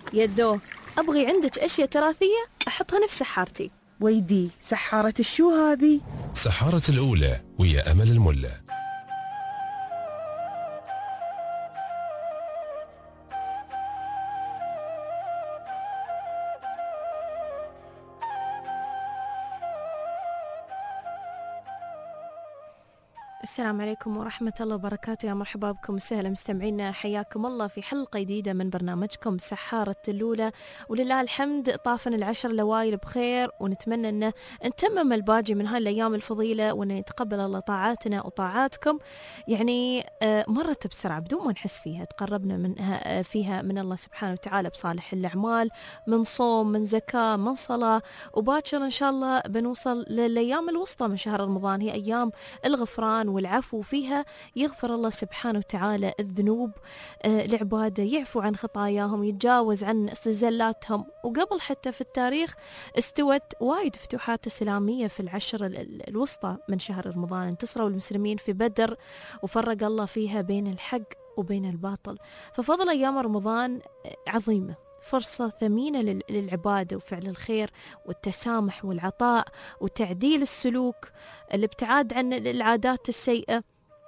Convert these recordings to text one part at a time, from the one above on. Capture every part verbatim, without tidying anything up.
يدو، أبغي عندك أشياء تراثية أحطها نفس سحارتي. ويدي، سحارة الشو هذه؟ سحارة الأولى ويا أمل الملا. السلام عليكم ورحمة الله وبركاته، يا مرحبا بكم وسهلا مستمعينا، حياكم الله في حلقة جديدة من برنامجكم سحارة اللولة. ولله الحمد طافن العشر الأوائل بخير، ونتمنى أن نتمم الباقي من هاي الأيام الفضيلة، وأن يتقبل الله طاعاتنا وطاعاتكم. يعني مرت بسرعة بدون ما نحس فيها، تقربنا منها فيها من الله سبحانه وتعالى بصالح الأعمال، من صوم، من زكاة، من صلاة، وباكر إن شاء الله بنوصل للأيام الوسطى من شهر رمضان، هي أيام الغفران والعفو، فيها يغفر الله سبحانه وتعالى الذنوب آه العبادة، يعفو عن خطاياهم، يتجاوز عن زلاتهم. وقبل حتى في التاريخ استوت وايد فتوحات إسلامية في العشر الوسطى من شهر رمضان، انتصروا المسلمين في بدر وفرق الله فيها بين الحق وبين الباطل. ففضل أيام رمضان عظيمة، فرصة ثمينة للعبادة وفعل الخير والتسامح والعطاء وتعديل السلوك، الابتعاد عن العادات السيئة.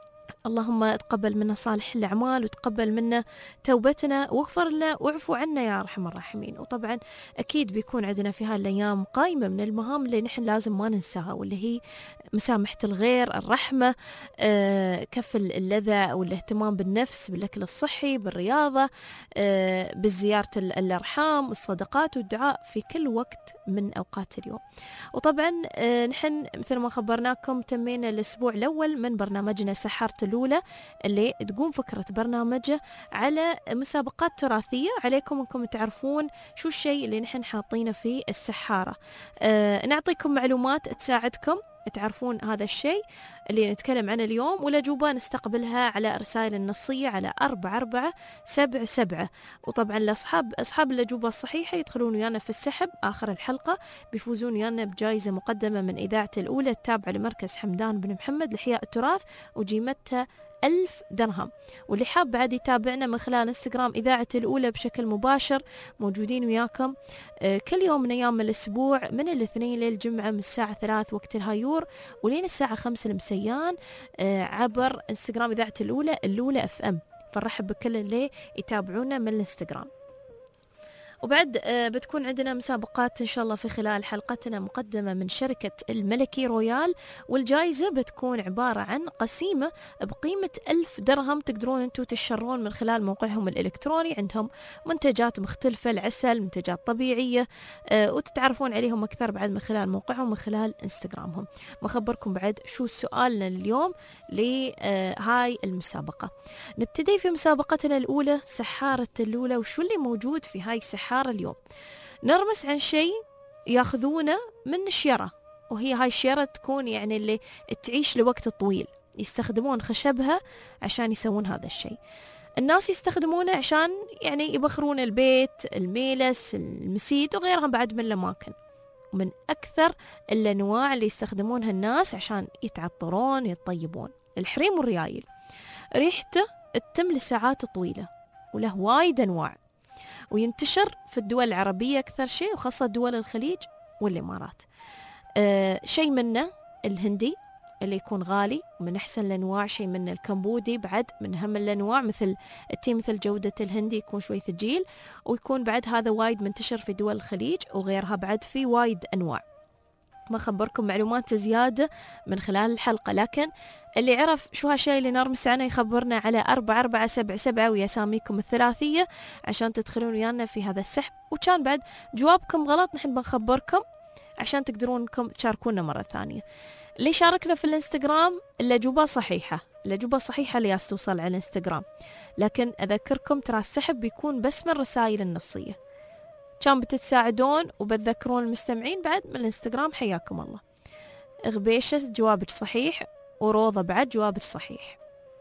اللهم تقبل منا صالح الأعمال، وتقبل منا توبتنا، واغفر لنا واعفو عنا يا أرحم الراحمين. وطبعا أكيد بيكون عندنا في هالأيام قائمة من المهام اللي نحن لازم ما ننساها، واللي هي مسامحة الغير، الرحمة، آه، كف اللذة والاهتمام بالنفس، بالأكل الصحي، بالرياضة، آه، بالزيارة الأرحام، الصدقات والدعاء في كل وقت من أوقات اليوم. وطبعا آه، نحن مثل ما خبرناكم تمينا الأسبوع الأول من برنامجنا سحارة الأولى، اللي تقوم فكرة برنامجه على مسابقات تراثية. عليكم أنكم تعرفون شو الشيء اللي نحن حاطينه في السحارة. آه، نعطيكم معلومات تساعدكم تعرفون هذا الشيء اللي نتكلم عنه اليوم، والأجوبة نستقبلها على رسائل النصية على أربعة أربعة سبعة سبعة. وطبعا لأصحاب أصحاب الأجوبة الصحيحة يدخلون ويانا في السحب آخر الحلقة، بيفوزون ويانا بجائزة مقدمة من إذاعة الأولى التابعة لمركز حمدان بن محمد لإحياء التراث، وقيمتها ألف درهم. واللي حاب بعد يتابعنا من خلال انستغرام إذاعة الأولى بشكل مباشر، موجودين وياكم كل يوم من أيام الأسبوع، من الاثنين للجمعة، من الساعة ثلاث وقت الهايور ولين الساعة خمسة المسيان، عبر انستغرام إذاعة الأولى الأولى اف ام. فرحب بكل اللي يتابعونا من الانستغرام. وبعد بتكون عندنا مسابقات إن شاء الله في خلال حلقتنا مقدمة من شركة الملكي رويال، والجائزة بتكون عبارة عن قسيمة بقيمة ألف درهم، تقدرون أنتوا تشترون من خلال موقعهم الإلكتروني. عندهم منتجات مختلفة، العسل، منتجات طبيعية، أه وتتعرفون عليهم أكثر بعد من خلال موقعهم، من خلال إنستغرامهم. بخبركم بعد شو سؤالنا اليوم لهاي المسابقة. نبتدي في مسابقتنا الأولى سحارة اللولة. وشو اللي موجود في هاي السحارة اليوم؟ نرمس عن شيء ياخذونه من الشيرة، وهي هاي الشيرة تكون يعني اللي تعيش لوقت طويل، يستخدمون خشبها عشان يسوون هذا الشيء. الناس يستخدمونه عشان يعني يبخرون البيت، الميلس، المسيد وغيرها بعد من الأماكن. ومن أكثر الأنواع اللي يستخدمونها الناس عشان يتعطرون يتطيبون الحريم والريايل. ريحته تتم لساعات طويلة، وله وايد أنواع، وينتشر في الدول العربية أكثر شيء، وخاصة دول الخليج والإمارات. أه شيء منه الهندي اللي يكون غالي من أحسن الأنواع، شيء منه الكمبودي بعد من أهم الأنواع، مثل التي مثل جودة الهندي يكون شوي ثقيل، ويكون بعد هذا وايد منتشر في دول الخليج وغيرها، بعد في وايد أنواع. ما خبركم معلومات زيادة من خلال الحلقة، لكن اللي عرف شو هالشيء اللي نرمس عنه يخبرنا على أربعة أربعة سبعة سبعة ويساميكم الثلاثية عشان تدخلون ويانا في هذا السحب. وكان بعد جوابكم غلط نحن بنخبركم عشان تقدرونكم تشاركونا مرة ثانية. اللي شاركنا في الانستغرام الأجوبة صحيحة، الأجوبة صحيحة اللي توصل على الانستغرام، لكن أذكركم ترى السحب بيكون بس من رسائل النصية. كان بتتساعدون وبتذكرون المستمعين بعد من الانستغرام. حياكم الله. غبيشة جوابك صحيح، وروضة بعد جوابك صحيح.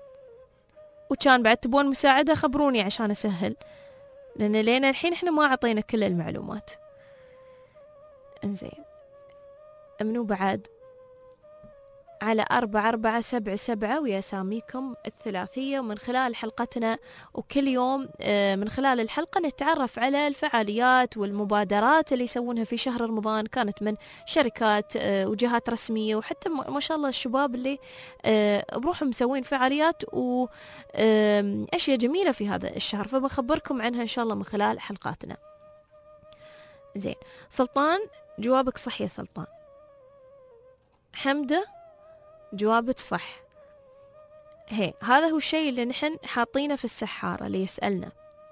وكان بعد تبون مساعدة خبروني عشان أسهل، لأن لينا الحين إحنا ما عطينا كل المعلومات. انزين، منو بعد؟ على أربعة أربعة سبعة سبعة ويا ساميكم الثلاثية. ومن خلال حلقتنا وكل يوم من خلال الحلقة نتعرف على الفعاليات والمبادرات اللي يسوونها في شهر رمضان، كانت من شركات وجهات رسمية وحتى ما شاء الله الشباب اللي بروحهم مسوين فعاليات وأشياء جميلة في هذا الشهر، فبنخبركم عنها إن شاء الله من خلال حلقاتنا. زين سلطان، جوابك صح يا سلطان. حمدة، جوابك صح. هي هذا هو الشيء اللي نحن حاطينه في السحارة اللي يسألنا.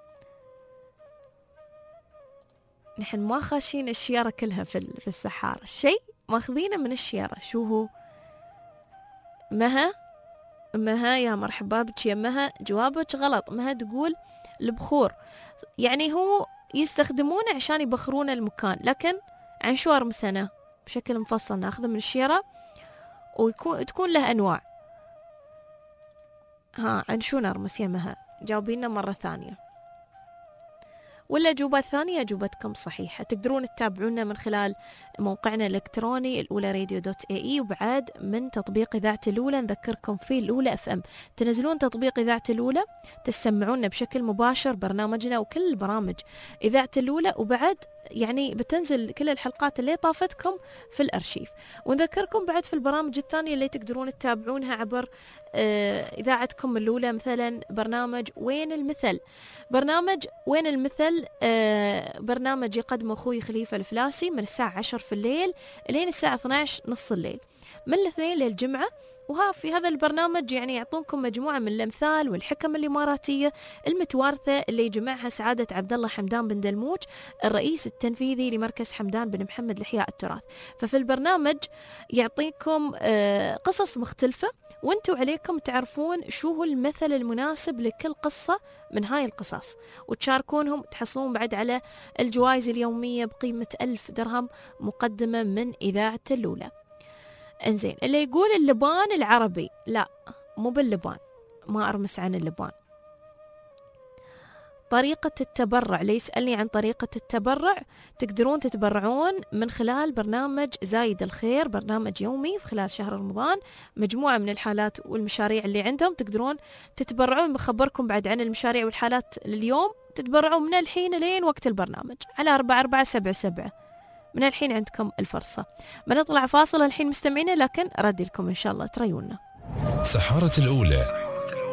نحن ما خاشين الشيارة كلها في السحارة، الشيء ماخذينه من الشيارة. شو هو؟ مها، مها يا مرحبا بك يا مها، جوابك غلط. مها تقول البخور، يعني هو يستخدمونه عشان يبخرون المكان، لكن عن شو أرمسنا بشكل مفصل ناخذه من الشيرة ويكون تكون له أنواع. ها عن شو نرمس يا مها؟ جاوبينا مرة ثانية، ولا أجوبة ثانية أجوبتكم صحيحة. تقدرون تتابعونا من خلال موقعنا الإلكتروني الأولى راديو دوت اي اي، وبعد من تطبيق إذاعة الأولى. نذكركم فيه الأولى اف ام، تنزلون تطبيق إذاعة الأولى تسمعونا بشكل مباشر برنامجنا وكل البرامج إذاعة الأولى، وبعد يعني بتنزل كل الحلقات اللي طافتكم في الأرشيف. ونذكركم بعد في البرامج الثانية اللي تقدرون تتابعونها عبر إذاعتكم الأولى، مثلا برنامج وين المثل. برنامج وين المثل برنامج يقدمه أخوي خليفة الفلاسي من الساعة عشر في الليل لين الساعة اثني عشر نص الليل، من الاثنين للجمعة. وها في هذا البرنامج يعني يعطونكم مجموعة من الأمثال والحكم الإماراتية المتوارثة اللي يجمعها سعادة عبد الله حمدان بن دلموج، الرئيس التنفيذي لمركز حمدان بن محمد لإحياء التراث. ففي البرنامج يعطيكم قصص مختلفة، وانتوا عليكم تعرفون شو هو المثل المناسب لكل قصة من هاي القصص، وتشاركونهم. تحصلون بعد على الجوائز اليومية بقيمة ألف درهم مقدمة من إذاعة الأولى. انزين، اللي يقول اللبان العربي، لا مو باللبان، ما أرمس عن اللبان. طريقة التبرع، اللي يسألني عن طريقة التبرع، تقدرون تتبرعون من خلال برنامج زايد الخير، برنامج يومي في خلال شهر رمضان، مجموعة من الحالات والمشاريع اللي عندهم تقدرون تتبرعون. بخبركم بعد عن المشاريع والحالات اليوم، تتبرعون من الحين لين وقت البرنامج على أربعة أربعة سبعة سبعة. من الحين عندكم الفرصة. بنطلع فاصل الحين مستمعين، لكن ردي لكم إن شاء الله تريونا. سحارة الأولى.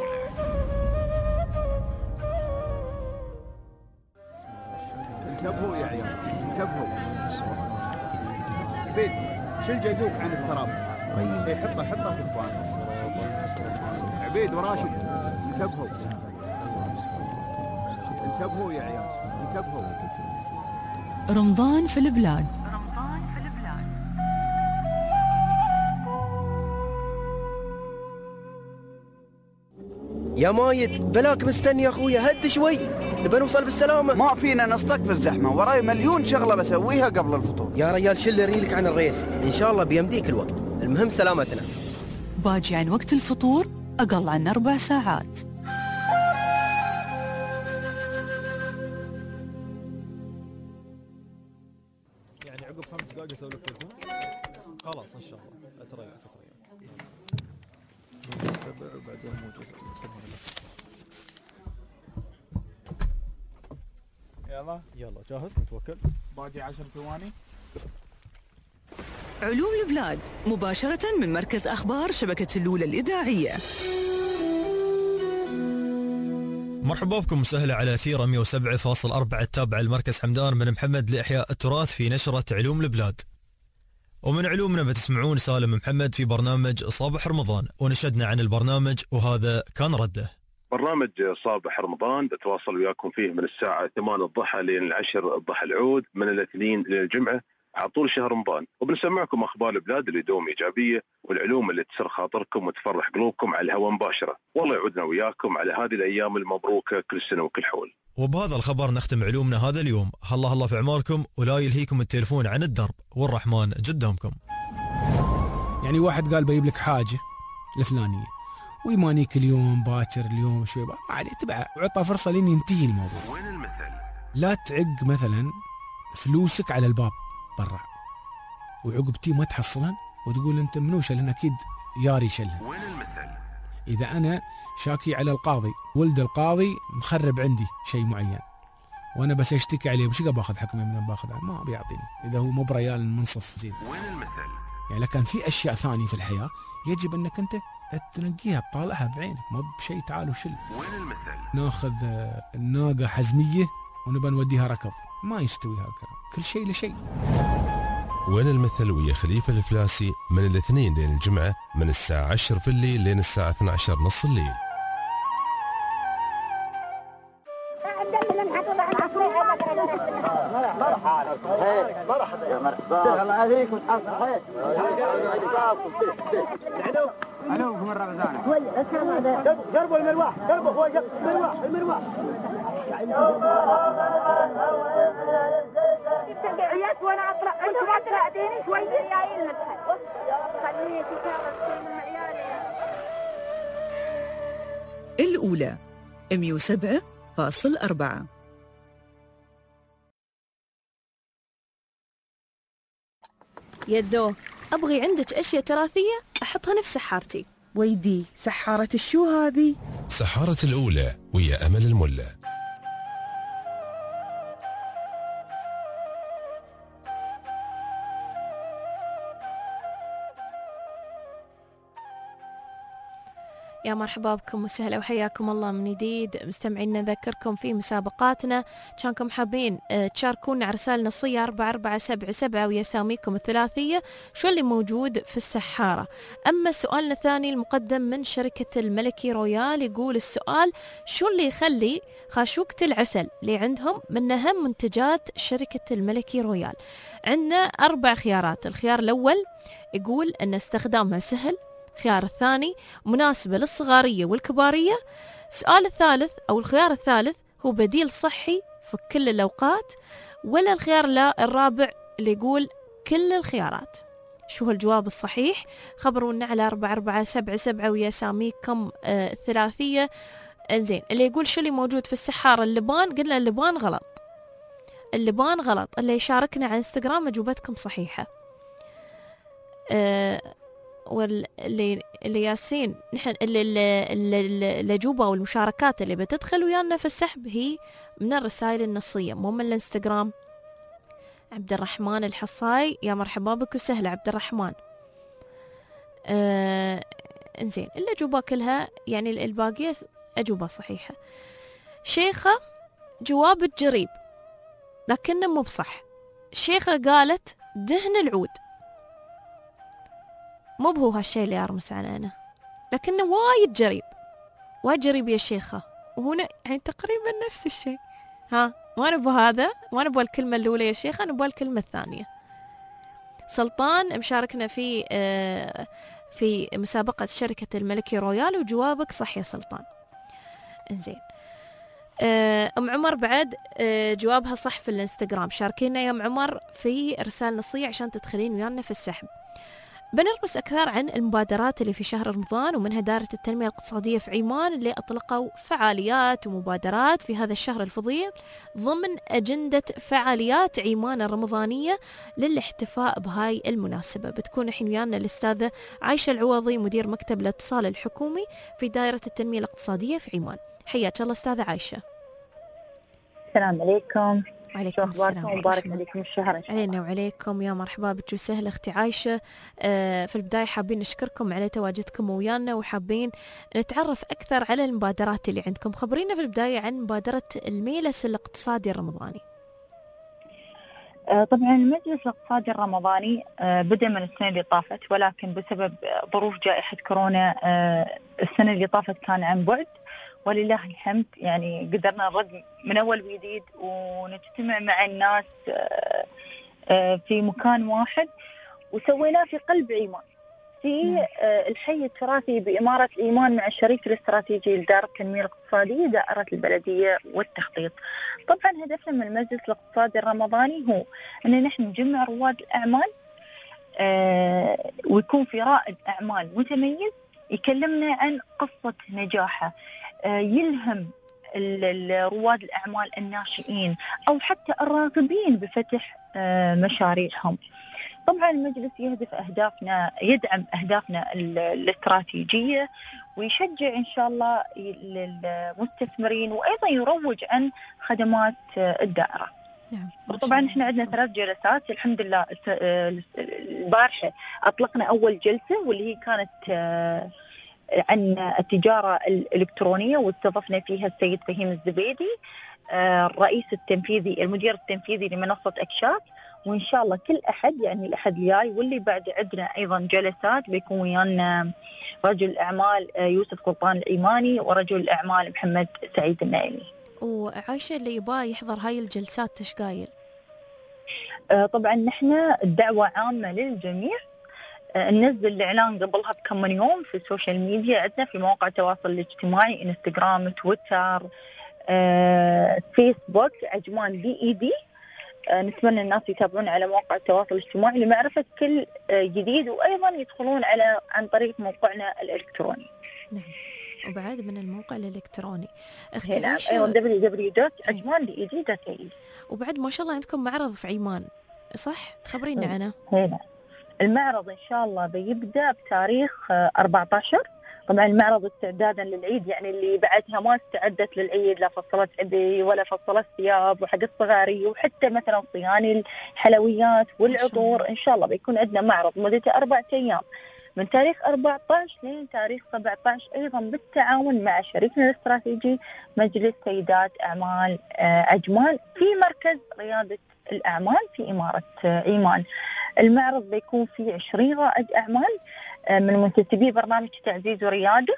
انتبهوا يا عيال، انتبهوا. عبيد شيل جازوك عن التراب. اي حطه حطه في اخوانك. عبيد وراشد انتبهوا، انتبهوا يا عيال، انتبهوا. رمضان في البلاد. يا مايد بلاك مستني يا اخويا، هد شوي نبى نوصل بالسلامة. ما فينا نصطك في الزحمة، وراي مليون شغلة بسويها قبل الفطور. يا ريال شل ريلك عن الريس، إن شاء الله بيمديك الوقت، المهم سلامتنا. باجي عن وقت الفطور أقل عن أربع ساعات. يعني عقب خمس دقائق أسوي لك تليفون؟ خلاص إن شاء الله، أتريق أتريق. بعدين مو جزء. يلا يلا جاهز نتوكل. باقي عشر ثواني. علوم البلاد مباشرة من مركز أخبار شبكة الأولى الإذاعية. مرحبا بكم، وسهلا على أثير مئة وسبعة فاصلة أربعة التابع المركز حمدان بن محمد لإحياء التراث في نشرة علوم البلاد. ومن علومنا بتسمعون سالم محمد في برنامج صباح رمضان، ونشدنا عن البرنامج وهذا كان رده. برنامج صباح رمضان بتواصل وياكم فيه من الساعة ثمانية الضحى لين العشر الضحى العود، من الاثنين للجمعة على طول شهر رمضان، وبنسمعكم أخبار البلاد اللي دوم إيجابية والعلوم اللي تسر خاطركم وتفرح قلوبكم على الهواء مباشرة. والله يعودنا وياكم على هذه الأيام المبروكة كل سنة وكل حول. وبهذا الخبر نختم علومنا هذا اليوم. الله الله في عماركم، ولا يلهيكم التليفون عن الدرب، والرحمن قدامكم. يعني واحد قال بيجيب لك حاجة الفلانية ويمانيك اليوم باكر اليوم شوي ما عليه، تبعه وعطى فرصة لين ينتهي الموضوع. وين المثل؟ لا تعق مثلا فلوسك على الباب برا وعقبتي ما تحصلن وتقول انت منوشة، لان اكيد ياري يشلها. إذا أنا شاكي على القاضي، ولد القاضي مخرب عندي شيء معين وأنا بس أشتكي عليه، وش باخذ حكمه من باخذ؟ ما بيعطيني إذا هو مو بريال المنصف زين. يعني لكن في أشياء ثانية في الحياة يجب أنك أنت تنقيها تطالعها بعينك، ما بشيء تعال وشل. ناخذ الناقة حزمية ونبى نوديها ركض، ما يستوي هالكلام، كل شيء لشيء. وين المثل ويا خليفة الفلاسي من الاثنين لين الجمعة من الساعة عشر في الليل لين الساعة اثني عشر نص الليل. مرحبا يا مرحبا الله عليكم صحيح علوكم الرمضان قربوا المروح قربوا هو المروح المروح عيات وانا اطلع انتم ما تلاقيني شويه جايين ندخل خليني في الأولى مية وسبعة فاصل أربعة. يدو أبغي عندك أشياء تراثية أحطها نفس سحارتي. ويدي سحارة الشو هذه؟ سحارة الأولى ويا أمل الملا. يا مرحبا بكم وسهلا وحياكم الله من جديد مستمعينا. نذكركم في مسابقاتنا، كانكم حابين تشاركونا على رسالة نصية أربعة أربعة سبعة سبعة ويا ساميكم الثلاثية شو اللي موجود في السحارة. أما سؤالنا الثاني المقدم من شركة الملكي رويال، يقول السؤال شو اللي يخلي خاشوقة العسل اللي عندهم من أهم منتجات شركة الملكي رويال. عندنا أربع خيارات. الخيار الأول يقول أن استخدامها سهل، الخيار الثاني مناسبة للصغارية والكبارية، السؤال الثالث أو الخيار الثالث هو بديل صحي في كل الأوقات، ولا الخيار لا الرابع اللي يقول كل الخيارات. شو هو الجواب الصحيح؟ خبرونا على أربعة أربعة سبعة سبعة ويا ساميكم آه الثلاثية. انزين، اللي يقول شو اللي موجود في السحارة اللبان، قلنا اللبان غلط، اللبان غلط. اللي يشاركنا على انستغرام أجوبتكم صحيحة. آه واللي اللي ياسين نحن الأجوبة والمشاركات اللي بتدخل ويانا في السحب هي من الرسائل النصية مو من الانستغرام. عبد الرحمن الحصاي، يا مرحبا بك وسهلا عبد الرحمن. آه انزين، الأجوبة كلها يعني الباقية أجوبة صحيحة. شيخة جواب الجريب لكنه مو بصح. الشيخة قالت دهن العود، مو بهو هالشيء اللي أرمس على أنا، لكنه وايد جريب وايد جريب يا شيخة، وهنا يعني تقريبا نفس الشيء. ها ما نبغى هذا، ما نبغى الكلمة الأولى يا شيخة، نبغى الكلمة الثانية. سلطان مشاركنا في آه في مسابقة شركة الملكي رويال وجوابك صح يا سلطان. انزين، آه أم عمر بعد آه جوابها صح في الانستغرام. شاركينا يا أم عمر في رسالة نصية عشان تدخلين ويانا في السحب. بنربس أكثر عن المبادرات اللي في شهر رمضان، ومنها دائرة التنمية الاقتصادية في عمان اللي أطلقوا فعاليات ومبادرات في هذا الشهر الفضيل ضمن أجندة فعاليات عمان الرمضانية للاحتفاء بهاي المناسبة. بتكون الحين ويانا الأستاذة عايشة العوضي مدير مكتب الاتصال الحكومي في دائرة التنمية الاقتصادية في عمان. حياك الله أستاذة عايشة. السلام عليكم. عليكم السلام. مبارك عليكم الشهر علينا وعليكم. يا مرحبا بك وسهلا اختي عايشة. آه في البداية حابين نشكركم على تواجدكم ويانا، وحابين نتعرف أكثر على المبادرات اللي عندكم. خبرينا في البداية عن مبادرة الميلس الاقتصادي الرمضاني. آه طبعا المجلس الاقتصادي الرمضاني آه بدأ من السنة اللي طافت، ولكن بسبب ظروف جائحة كورونا آه السنة اللي طافت كان عن بعد، ولله الحمد يعني قدرنا نرد من أول وجديد ونجتمع مع الناس في مكان واحد، وسويناه في قلب عمان في الحي التراثي بإمارة عمان مع الشريك الاستراتيجي لدار التنمية الاقتصادية دائرة البلدية والتخطيط. طبعا هدفنا من المجلس الاقتصادي الرمضاني هو أن نحن نجمع رواد الأعمال ويكون في رائد أعمال متميز يكلمنا عن قصة نجاحه، يلهم رواد الأعمال الناشئين أو حتى الراغبين بفتح مشاريعهم. طبعا المجلس يهدف أهدافنا، يدعم أهدافنا الاستراتيجية ويشجع إن شاء الله للمستثمرين، وأيضا يروج عن خدمات الدائرة. نعم. وطبعا احنا عندنا ثلاث جلسات الحمد لله. البارحة أطلقنا أول جلسة واللي هي كانت عن التجارة الإلكترونية، واستضفنا فيها السيد فهيم الزبيدي الرئيس التنفيذي المدير التنفيذي لمنصة أكشاك. وإن شاء الله كل أحد يعني الأحد الجاي واللي بعد عندنا أيضا جلسات بيكون ويانا رجل الأعمال يوسف سلطان الإيماني ورجل الأعمال محمد سعيد النايمي. وعايشة اللي يبغى يحضر هاي الجلسات ايش قايل؟ آه طبعا نحن الدعوة عامة للجميع. آه ننزل الإعلان قبلها بكم من يوم في السوشيال ميديا عندنا في مواقع التواصل الاجتماعي انستغرام تويتر آه فيسبوك عجمان بي اي دي. آه نتمنى الناس يتابعون على مواقع التواصل الاجتماعي لمعرفة كل آه جديد، وأيضا يدخلون على عن طريق موقعنا الإلكتروني. نعم. وبعد من الموقع الإلكتروني اختي نعم ايضا دبليو دبليو دوت عجمان بي اي دي دوت اي. وبعد ما شاء الله عندكم معرض في عمان صح؟ تخبرينا عنه. هنا المعرض ان شاء الله بيبدا بتاريخ أربعة عشر. طبعا المعرض استعدادا للعيد، يعني اللي بعدها ما استعدت للعيد لا فصلت عدي ولا فصلت ثياب وحق الصغاري وحتى مثلا صياني الحلويات والعطور، ان شاء الله بيكون عندنا معرض مدته أربعة ايام من تاريخ أربعة عشر لين تاريخ سبعة عشر، أيضا بالتعاون مع شريكنا الاستراتيجي مجلس سيدات أعمال عجمان في مركز ريادة الأعمال في إمارة عمان. المعرض بيكون فيه عشرين رائد أعمال من منتسبي برنامج تعزيز وريادة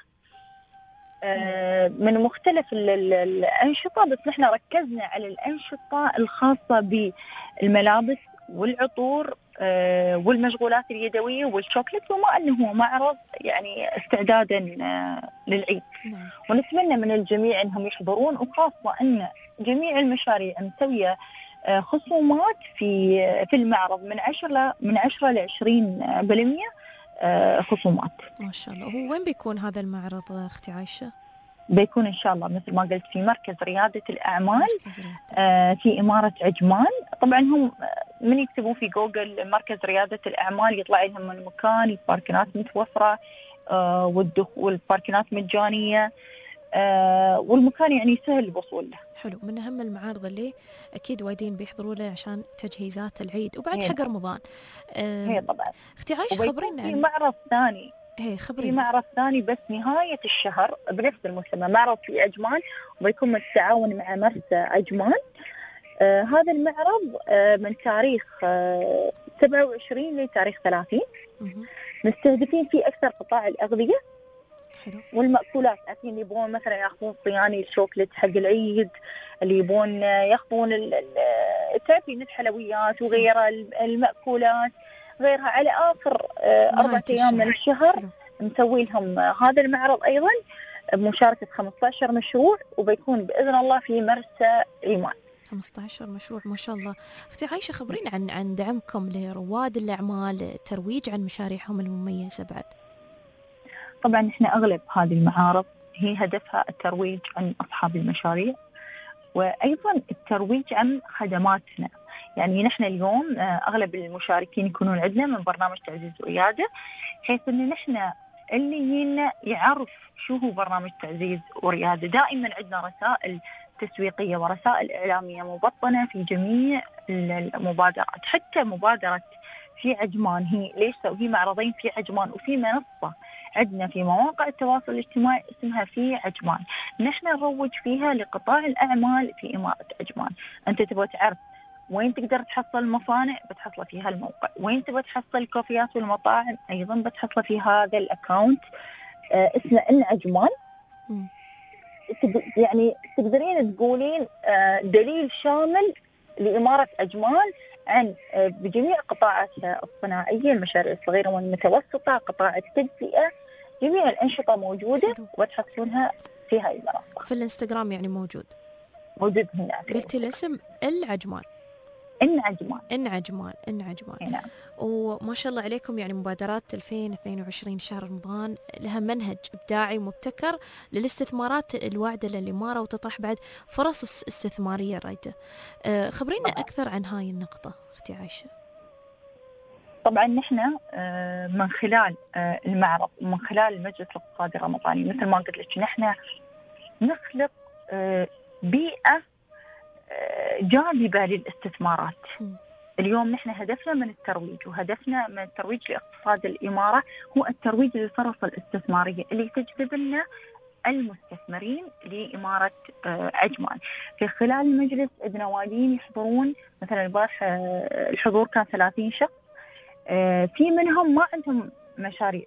من مختلف الأنشطة، بس نحن ركزنا على الأنشطة الخاصة بالملابس والعطور والمشغولات اليدوية والشوكلت، وما أنه هو معرض يعني استعدادا للعيد. نعم. ونتمنى من الجميع أنهم يحضرون، وخاصة أن جميع المشاريع مسوية خصومات في في المعرض من عشرة من عشرة لعشرين بالمية خصومات. ما شاء الله. هو وين بيكون هذا المعرض أختي عايشة؟ بيكون إن شاء الله مثل ما قلت في مركز ريادة الأعمال في إمارة عجمان. طبعا هم من يكتبون في جوجل مركز ريادة الأعمال يطلع لهم المكان، الباركنات متوفرة والباركنات مجانية والمكان يعني سهل الوصول له. حلو. من أهم المعارض اللي أكيد وايدين بيحضروا له عشان تجهيزات العيد وبعد حق رمضان. هي طبعا. أختي عايشة خبرينا في معرض ثاني. هي خبرينا. في معرض ثاني بس نهاية الشهر بنفس المسمى، معرض في عجمان وبيكون بالتعاون مع مرسى عجمان. آه هذا المعرض آه من تاريخ آه سبعة وعشرين لتاريخ ثلاثين. مستهدفين فيه أكثر قطاع الأغذية. حلو. والمأكولات، عارفين اللي يبون مثلا ياخذون صياني الشوكليت حق العيد، اللي يبون ياخذون تعرفين الحلويات وغيرها المأكولات غيرها على آخر أربعة أيام من الشهر نسوي لهم هذا المعرض أيضا بمشاركة خمسة عشر مشروع، وبيكون بإذن الله في مرسى عمان. خمسة عشر مشروع ما شاء الله. أختي عايشة خبرينا عن عن دعمكم لرواد الأعمال، ترويج عن مشاريعهم المميزة بعد. طبعا احنا أغلب هذه المعارض هي هدفها الترويج عن أصحاب المشاريع، وأيضا الترويج عن خدماتنا. يعني نحن اليوم أغلب المشاركين يكونون عندنا من برنامج تعزيز وريادة، حيث أن نحن اللي يجينا يعرف شو هو برنامج تعزيز وريادة. دائما عندنا رسائل تسويقية ورسائل إعلامية مبطنة في جميع المبادرات، حتى مبادرة في عجمان هي ليش هي معرضين في عجمان وفي منصة عندنا في مواقع التواصل الاجتماعي اسمها في عجمان، نحن نروج فيها لقطاع الأعمال في إمارة عجمان. أنت تبغى تعرف وين تقدر تحصل المصانع بتحصل في هالموقع، وين تبغى تحصل الكافيات والمطاعم أيضا بتحصل في هذا الأكاونت آه اسمه إن عجمان. م. يعني تقدرين تقولين آه دليل شامل لإمارة عجمان عن آه بجميع قطاعاتها الصناعية، المشاريع الصغيرة والمتوسطة، قطاع التدفئة، جميع الأنشطة موجودة وتحصلونها في هاي المنصة. في الانستغرام يعني موجود موجود هنا. قلتي الاسم العجمان. إن عجمان. إن عجمان. إن عجمان. نعم. وما شاء الله عليكم، يعني مبادرات ألفين واثنين وعشرين شهر رمضان لها منهج إبداعي ومبتكر للاستثمارات الواعدة للإمارة وتطرح بعد فرص استثمارية رايدة. أه خبرينا أكثر عن هاي النقطة أختي عايشة. طبعا نحن من خلال المعرض ومن خلال المجلس الاقتصادي الرمضاني مثل ما قلت لك نحن نخلق بيئة جاذبة للاستثمارات. اليوم نحن هدفنا من الترويج وهدفنا من الترويج لاقتصاد الإمارة هو الترويج للفرص الاستثمارية اللي تجذب لنا المستثمرين لإمارة عجمان. في خلال المجلس بنوادين يحضرون، مثلا البارح الحضور كان ثلاثين شخص، في منهم ما عندهم مشاريع،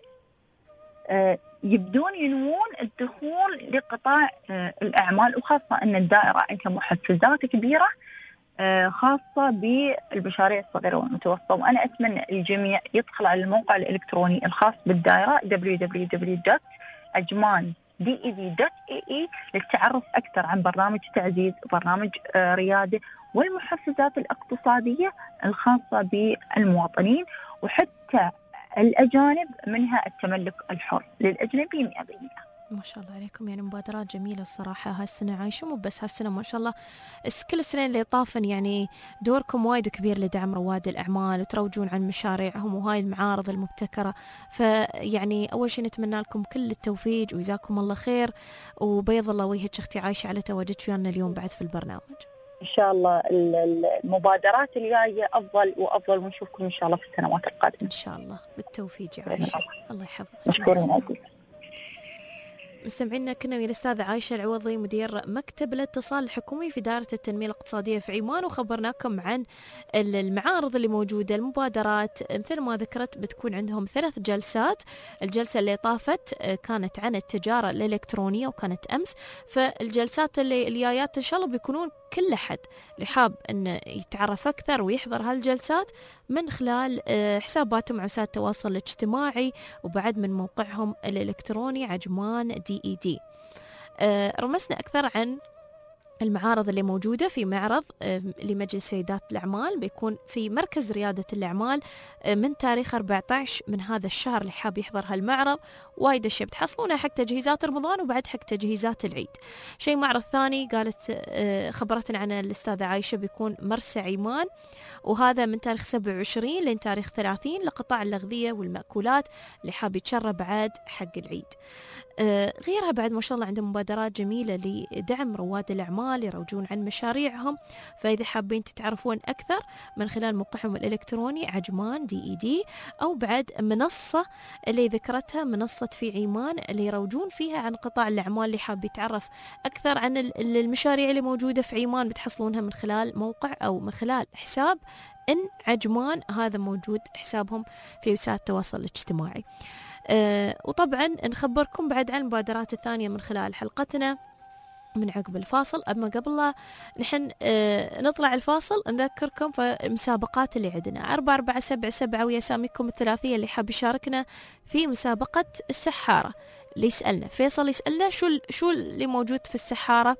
يبدون ينوون الدخول لقطاع الأعمال، وخاصة أن الدائرة عندها محفزات كبيرة خاصة بالمشاريع الصغيرة والمتوسطة. وأنا أتمنى الجميع يدخل على الموقع الإلكتروني الخاص بالدائرة دبليو دبليو دبليو دوت عجمان دي إي دي دوت إي إي للتعرف أكثر عن برنامج تعزيز وبرنامج ريادة والمحفزات الاقتصادية الخاصة بالمواطنين، وحتى الأجانب منها التملك الحر للأجنبي مئة بالمئة. ما شاء الله عليكم، يعني مبادرات جميلة الصراحة هالسنة عايشة، مو بس هالسنة ما شاء الله كل السنين اللي طافن، يعني دوركم وايد كبير لدعم رواد الأعمال وتروجون عن مشاريعهم وهاي المعارض المبتكرة. فيعني أول شيء نتمنى لكم كل التوفيق وجزاكم الله خير، وبيض الله وجهك أختي عايشة على تواجدك ويانا اليوم بعد في البرنامج. إن شاء الله المبادرات الجاية أفضل وأفضل، ونشوفكم إن شاء الله في السنوات القادمة. إن شاء الله بالتوفيق يا عايشة، الله يحفظك. مشكورين عزيز. مستمعينا كنا ويا الأستاذة عايشة العوضي مدير مكتب الاتصال الحكومي في دائرة التنمية الاقتصادية في عمان، وخبرناكم عن المعارض اللي موجودة، المبادرات مثل ما ذكرت بتكون عندهم ثلاث جلسات. الجلسة اللي طافت كانت عن التجارة الإلكترونية وكانت أمس، فالجلسات اللي الجايات إن شاء الله بيكونون كل أحد اللي حاب أنه يتعرف أكثر ويحضر هالجلسات من خلال حساباتهم على وسائل التواصل الاجتماعي وبعد من موقعهم الإلكتروني عجمان دي إي دي. رمسنا أكثر عن المعارض اللي موجودة. في معرض لمجلس سيدات الأعمال بيكون في مركز ريادة الأعمال من تاريخ أربعة عشر من هذا الشهر، اللي حاب يحضر هالمعرض وايد أشياء بتحصلونها حق تجهيزات رمضان وبعد حق تجهيزات العيد. شيء معرض ثاني قالت خبرتنا عن الأستاذة عايشة بيكون مرسى عمان، وهذا من تاريخ سبعة وعشرين لين تاريخ ثلاثين لقطاع الأغذية والمأكولات اللي حاب يتشرب بعد حق العيد. غيرها بعد ما شاء الله عندهم مبادرات جميلة لدعم رواد الأعمال يروجون عن مشاريعهم، فإذا حابين تتعرفون أكثر من خلال موقعهم الإلكتروني عجمان دي إي دي، أو بعد منصة اللي ذكرتها منصة في عمان اللي يروجون فيها عن قطاع الأعمال. اللي حاب يتعرف أكثر عن المشاريع اللي موجودة في عمان بتحصلونها من خلال موقع أو من خلال حساب إن عجمان، هذا موجود حسابهم في وسائل التواصل الاجتماعي. أه وطبعا نخبركم بعد عن المبادرات الثانية من خلال حلقتنا من عقب الفاصل. أما قبل لا نحن أه نطلع الفاصل نذكركم في المسابقات اللي عندنا أربعة أربعة سبعة سبعة ويا ساميكم الثلاثية اللي حاب يشاركنا في مسابقة السحارة. اللي يسألنا فيصل يسألنا شو شو اللي موجود في السحارة.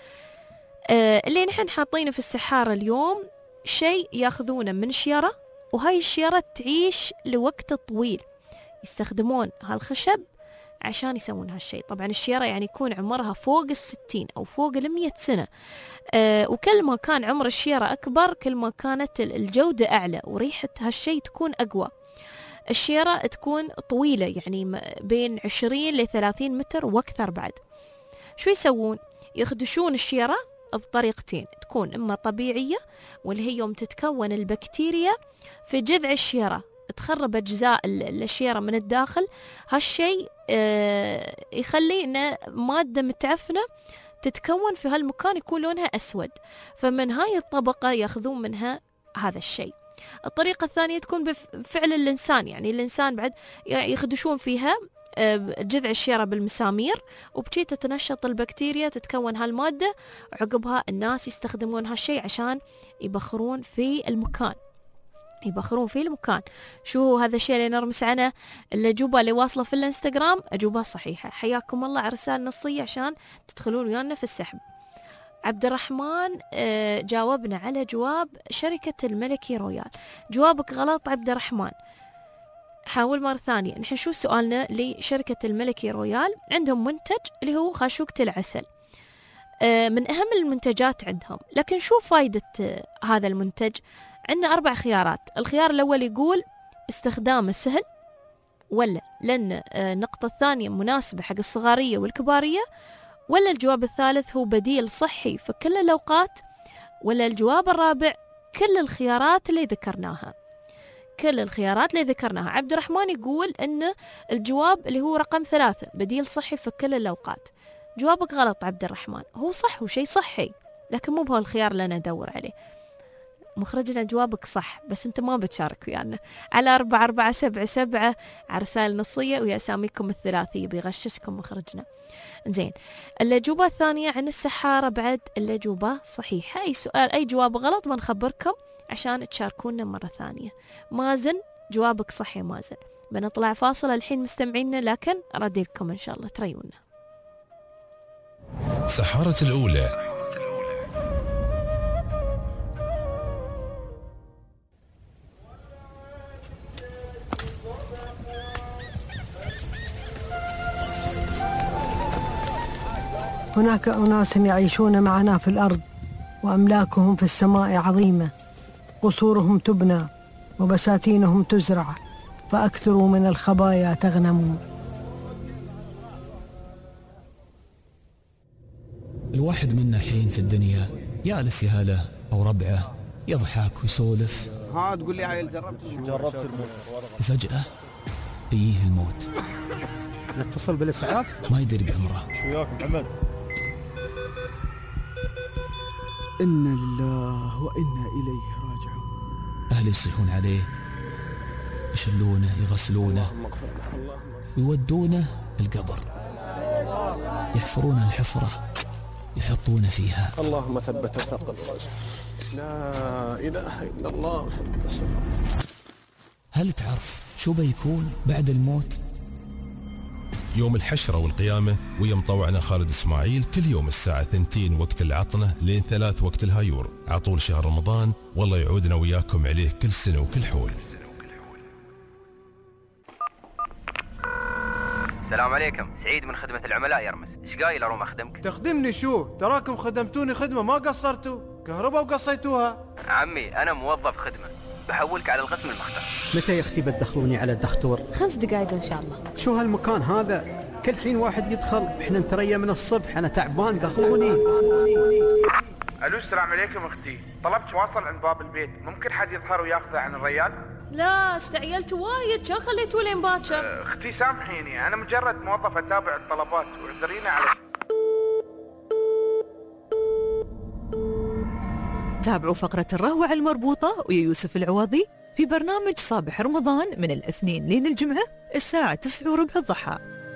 أه اللي نحن حاطينه في السحارة اليوم شيء ياخذونه من شيرة، وهاي الشيرة تعيش لوقت طويل، يستخدمون هالخشب عشان يسوون هالشيء. طبعا الشيرة يعني يكون عمرها فوق الستين أو فوق المية سنة، أه وكل ما كان عمر الشيرة أكبر كل ما كانت الجودة أعلى وريحة هالشيء تكون أقوى. الشيرة تكون طويلة يعني بين عشرين لثلاثين متر وأكثر. بعد شو يسوون؟ يخدشون الشيرة بطريقتين، تكون إما طبيعية واللي هي يوم تتكون البكتيريا في جذع الشيرة تخرب أجزاء الشيرة من الداخل. هالشيء يخلي إن مادة متعفنة تتكون في هالمكان يكون لونها أسود، فمن هاي الطبقة يأخذون منها هذا الشيء. الطريقة الثانية تكون بفعل الإنسان، يعني الإنسان بعد يخدشون فيها جذع الشيرة بالمسامير، وبشي تتنشط البكتيريا تتكون هالمادة، عقبها الناس يستخدمون هالشيء عشان يبخرون في المكان يبخرون في المكان. شو هذا الشيء اللي نرمس عنه؟ الأجوبة اللي واصلة في الانستغرام أجوبة صحيحة. حياكم الله على رسالة نصية عشان تدخلون ويانا في السحب. عبد الرحمن جاوبنا على جواب شركة الملكي رويال. جوابك غلط عبد الرحمن، حاول مرة ثانية. نحن شو سؤالنا لشركة الملكي رويال؟ عندهم منتج اللي هو خاشوقة العسل، من أهم المنتجات عندهم. لكن شو فايدة هذا المنتج؟ عندنا أربع خيارات. الخيار الأول يقول استخدامه سهل، ولا لأن النقطة الثانية مناسبة حق الصغارية والكبارية، ولا الجواب الثالث هو بديل صحي في كل الأوقات، ولا الجواب الرابع كل الخيارات اللي ذكرناها. كل الخيارات اللي ذكرناها. عبد الرحمن يقول أن الجواب اللي هو رقم ثلاثة بديل صحي في كل الأوقات. جوابك غلط عبد الرحمن، هو صح وشي صحي لكن مو بهو الخيار اللي أنا أدور عليه. مخرجنا جوابك صح بس أنت ما بتشارك ويانا. على أربعة أربعة سبعة سبعة على رسائل نصية ويا أساميكم الثلاثية بيغششكم مخرجنا. زين، الأجوبة الثانية عن السحارة بعد الأجوبة صحيحة. أي سؤال أي جواب غلط بنخبركم عشان تشاركونا مرة ثانية. مازن جوابك صح يا مازن. بنطلع فاصل الحين مستمعينا لكن أردي لكم إن شاء الله تريونا. سحارة الأولى. هناك أناس يعيشون معنا في الأرض وأملاكهم في السماء عظيمة، قصورهم تبنى وبساتينهم تزرع، فأكثروا من الخبايا تغنموا. الواحد منا حين في الدنيا يالس يهله أو ربعه يضحك ويسولف. ها تقول لي عيل جربت جربت الموت وفجأة يجيه الموت. نتصل بالإسعاف ما يدري بعمره. شو وياك محمد؟ إنا لله وإنا إليه راجعون. أهله يصيحون عليه، يشلونه يغسلونه ويودونه القبر، يحفرون الحفرة يحطون فيها. اللهم ثبت وثقل رجل. لا إله إلا الله محمد رسول الله. هل تعرف شو بيكون بعد الموت؟ يوم الحشرة والقيامة ويا مطوعنا خالد إسماعيل كل يوم الساعة ثنتين وقت العطنة لين ثلاث وقت الهايور عطول شهر رمضان. والله يعودنا وياكم عليه كل سنة وكل حول. السلام عليكم، سعيد من خدمة العملاء يرمس. ايش قايل اروم اخدمك؟ تخدمني شو؟ تراكم خدمتوني خدمة ما قصرتوا، كهرباء وقصيتوها. عمي انا موظف خدمة، بحولك على القسم المختار. متى يا اختي بتدخلوني على الدكتور؟ خمس دقائق ان شاء الله. شو هالمكان هذا؟ كل حين واحد يدخل، احنا نتريا من الصبح، انا تعبان دخلوني. الو السلام عليكم اختي، طلبت واصل عند باب البيت، ممكن حد يظهر وياخذه عن الريال؟ لا استعجلت وايد، شو خليتوا لين باكر؟ اختي سامحيني انا مجرد موظف اتابع الطلبات واعذرينا على. تابعوا فقرة الروعة المربوطة ويا يوسف العواضي في برنامج صابح رمضان من الاثنين لين الجمعة الساعة تسعة وربع الضحى.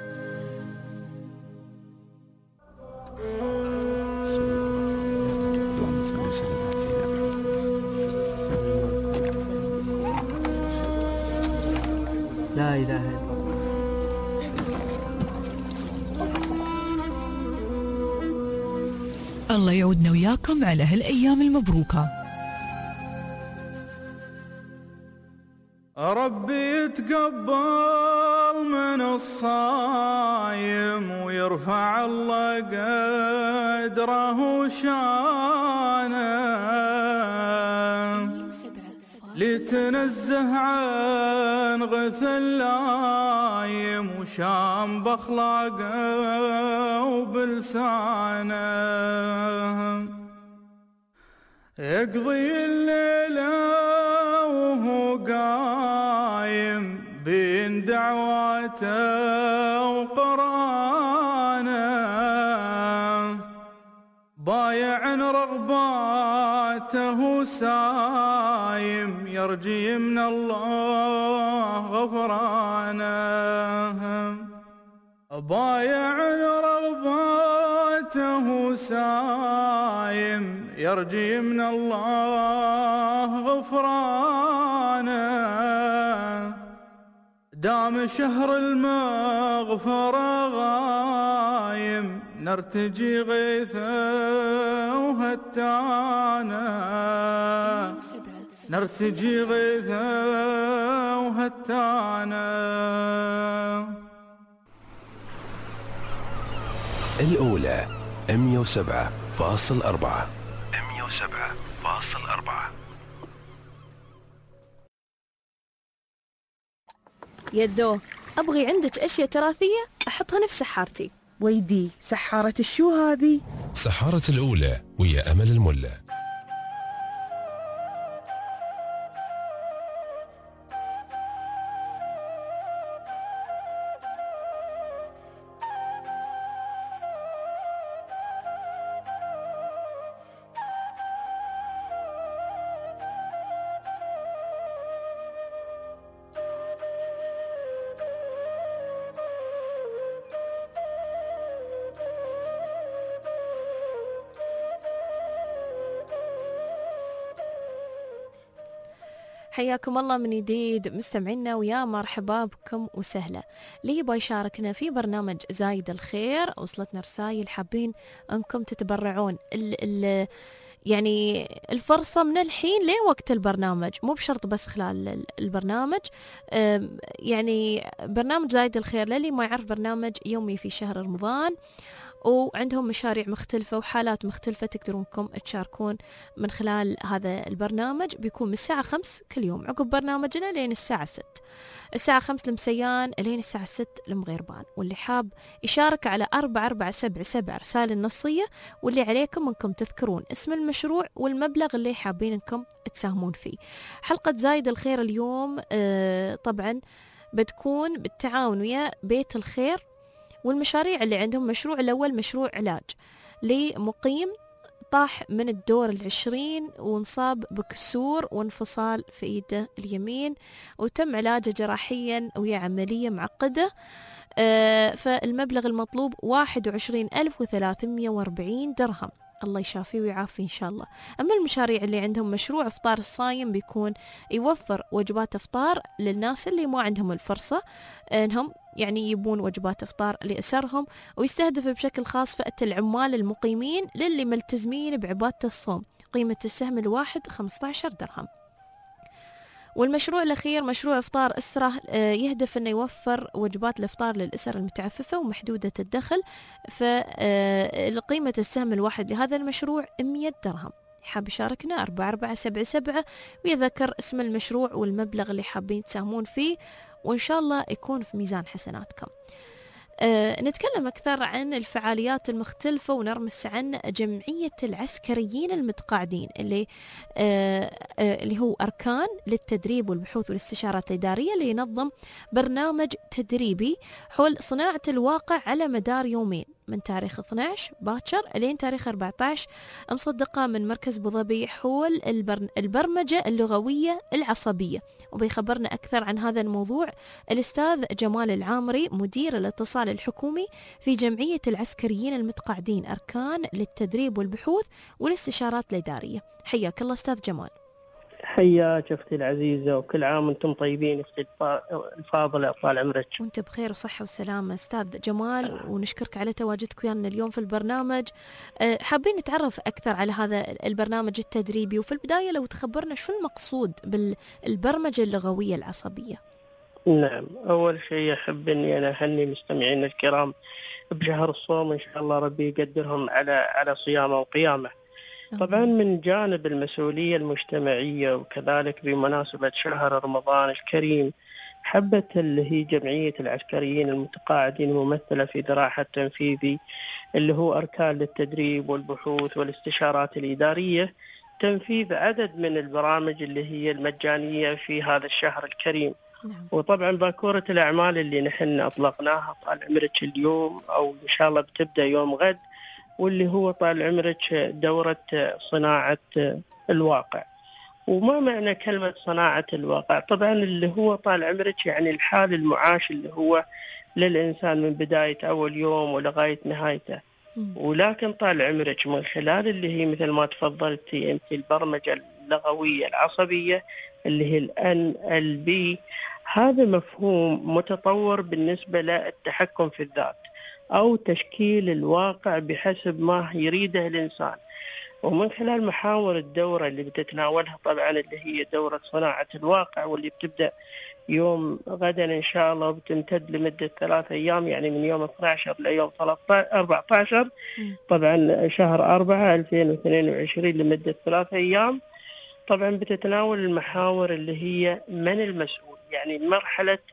لا إله إلا الله. الله يعودنا وياكم على هالأيام المبروكة. ربي يتقبل من الصايم ويرفع الله قدره وشانه، لتنزه عن غث اللايم وشام بأخلاقه وبلسانه، يقضي الليلة وهو قايم بين دعواته وقرانه، بايع رغباته سايم يرجي من الله غفرانه، بايع رغباته سايم يرجي من الله غفرانه، دام شهر المغفرة غايم نرتجي غيثه وهتانا، نرتجي غيثه وهتانا. الأولى مية وسبعة فاصل أربعة مية وسبعة فاصل أربعة. يدو أبغي عندك أشياء تراثية أحطها نفس سحارتي. ويدي سحارة الشو هذه؟ سحارة الأولى ويا أمل الملة. حياكم الله من جديد مستمعينا ويا مرحبا بكم وسهلا. اللي يبغى يشاركنا في برنامج زايد الخير وصلتنا رسائل حابين انكم تتبرعون ال ال يعني الفرصة من الحين لين وقت البرنامج، مو بشرط بس خلال البرنامج. يعني برنامج زايد الخير للي ما يعرف برنامج يومي في شهر رمضان، وعندهم مشاريع مختلفة وحالات مختلفة تقدرونكم تشاركون من خلال هذا البرنامج. بيكون من الساعة خمس كل يوم عقب برنامجنا لين الساعة ست، الساعة خمس لمسيان لين الساعة ست لمغيربان. واللي حاب يشارك على أربعة أربعة سبعة سبعة رسالة النصية، واللي عليكم أنكم تذكرون اسم المشروع والمبلغ اللي حابين أنكم تساهمون فيه. حلقة زايد الخير اليوم آه طبعا بتكون بالتعاون ويا بيت الخير، والمشاريع اللي عندهم مشروع الأول مشروع علاج لمقيم طاح من الدور العشرين وانصاب بكسور وانفصال في ايده اليمين، وتم علاجه جراحيا وهي عملية معقدة. آه فالمبلغ المطلوب واحد وعشرين ألف وثلاثمية وأربعين درهم. الله يشافيه ويعافيه إن شاء الله. أما المشاريع اللي عندهم مشروع إفطار الصايم بيكون يوفر وجبات إفطار للناس اللي ما عندهم الفرصة أنهم يعني يبون وجبات إفطار لأسرهم، ويستهدف بشكل خاص فئة العمال المقيمين للي ملتزمين بعبادة الصوم. قيمة السهم الواحد خمسة عشر درهم. والمشروع الأخير مشروع إفطار أسرة يهدف أنه يوفر وجبات الإفطار للأسر المتعففة ومحدودة الدخل، فقيمة السهم الواحد لهذا المشروع مية درهم. حاب يشاركنا أربعة أربعة سبعة سبعة ويذكر اسم المشروع والمبلغ اللي حابين تساهمون فيه، وإن شاء الله يكون في ميزان حسناتكم. أه نتكلم أكثر عن الفعاليات المختلفة ونرمس عن جمعية العسكريين المتقاعدين اللي أه أه اللي هو أركان للتدريب والبحوث والاستشارات الإدارية، اللي ينظم برنامج تدريبي حول صناعة الواقع على مدار يومين من تاريخ اثني عشر باكر لين تاريخ أربعة عشر مصدقة من مركز أبو ظبي حول البر... البرمجة اللغوية العصبية. وبيخبرنا أكثر عن هذا الموضوع الأستاذ جمال العامري مدير الاتصال الحكومي في جمعية العسكريين المتقاعدين أركان للتدريب والبحوث والاستشارات الإدارية. حياك الله أستاذ جمال. حياك أختي العزيزة، وكل عام وانتم طيبين أختي الفاضلة، طال عمرك. وانت بخير وصحة وسلامة أستاذ جمال، ونشكرك على تواجدك ويانا اليوم في البرنامج. حابين نتعرف أكثر على هذا البرنامج التدريبي، وفي البداية لو تخبرنا شو المقصود بالبرمجة اللغوية العصبية. نعم، أول شيء أحب أني أنا أهني مستمعين الكرام بشهر الصوم، إن شاء الله ربي يقدرهم على على صيامه وقيامه. طبعا من جانب المسؤولية المجتمعية وكذلك بمناسبة شهر رمضان الكريم، حبت اللي هي جمعية العسكريين المتقاعدين الممثلة في ذراعها التنفيذي اللي هو أركان للتدريب والبحوث والاستشارات الإدارية تنفيذ عدد من البرامج اللي هي المجانية في هذا الشهر الكريم. نعم. وطبعا باكورة الأعمال اللي نحن أطلقناها طال عمرك اليوم أو إن شاء الله بتبدأ يوم غد، واللي هو طال عمرك دورة صناعة الواقع. وما معنى كلمة صناعة الواقع؟ طبعا اللي هو طال عمرك يعني الحال المعاش اللي هو للإنسان من بداية أول يوم ولغاية نهايته. ولكن طال عمرك من خلال اللي هي مثل ما تفضلتي أنت البرمجة اللغوية العصبية اللي هي ال إن إل بي، هذا مفهوم متطور بالنسبة للتحكم في الذات أو تشكيل الواقع بحسب ما يريده الإنسان. ومن خلال محاور الدورة اللي بتتناولها طبعا اللي هي دورة صناعة الواقع، واللي بتبدأ يوم غدا إن شاء الله وبتمتد لمدة ثلاثة أيام، يعني من يوم اثني عشر ليوم أربعة عشر طبعا شهر أربعة ألفين واثنين وعشرين لمدة ثلاثة أيام. طبعا بتتناول المحاور اللي هي من المسؤول، يعني مرحلة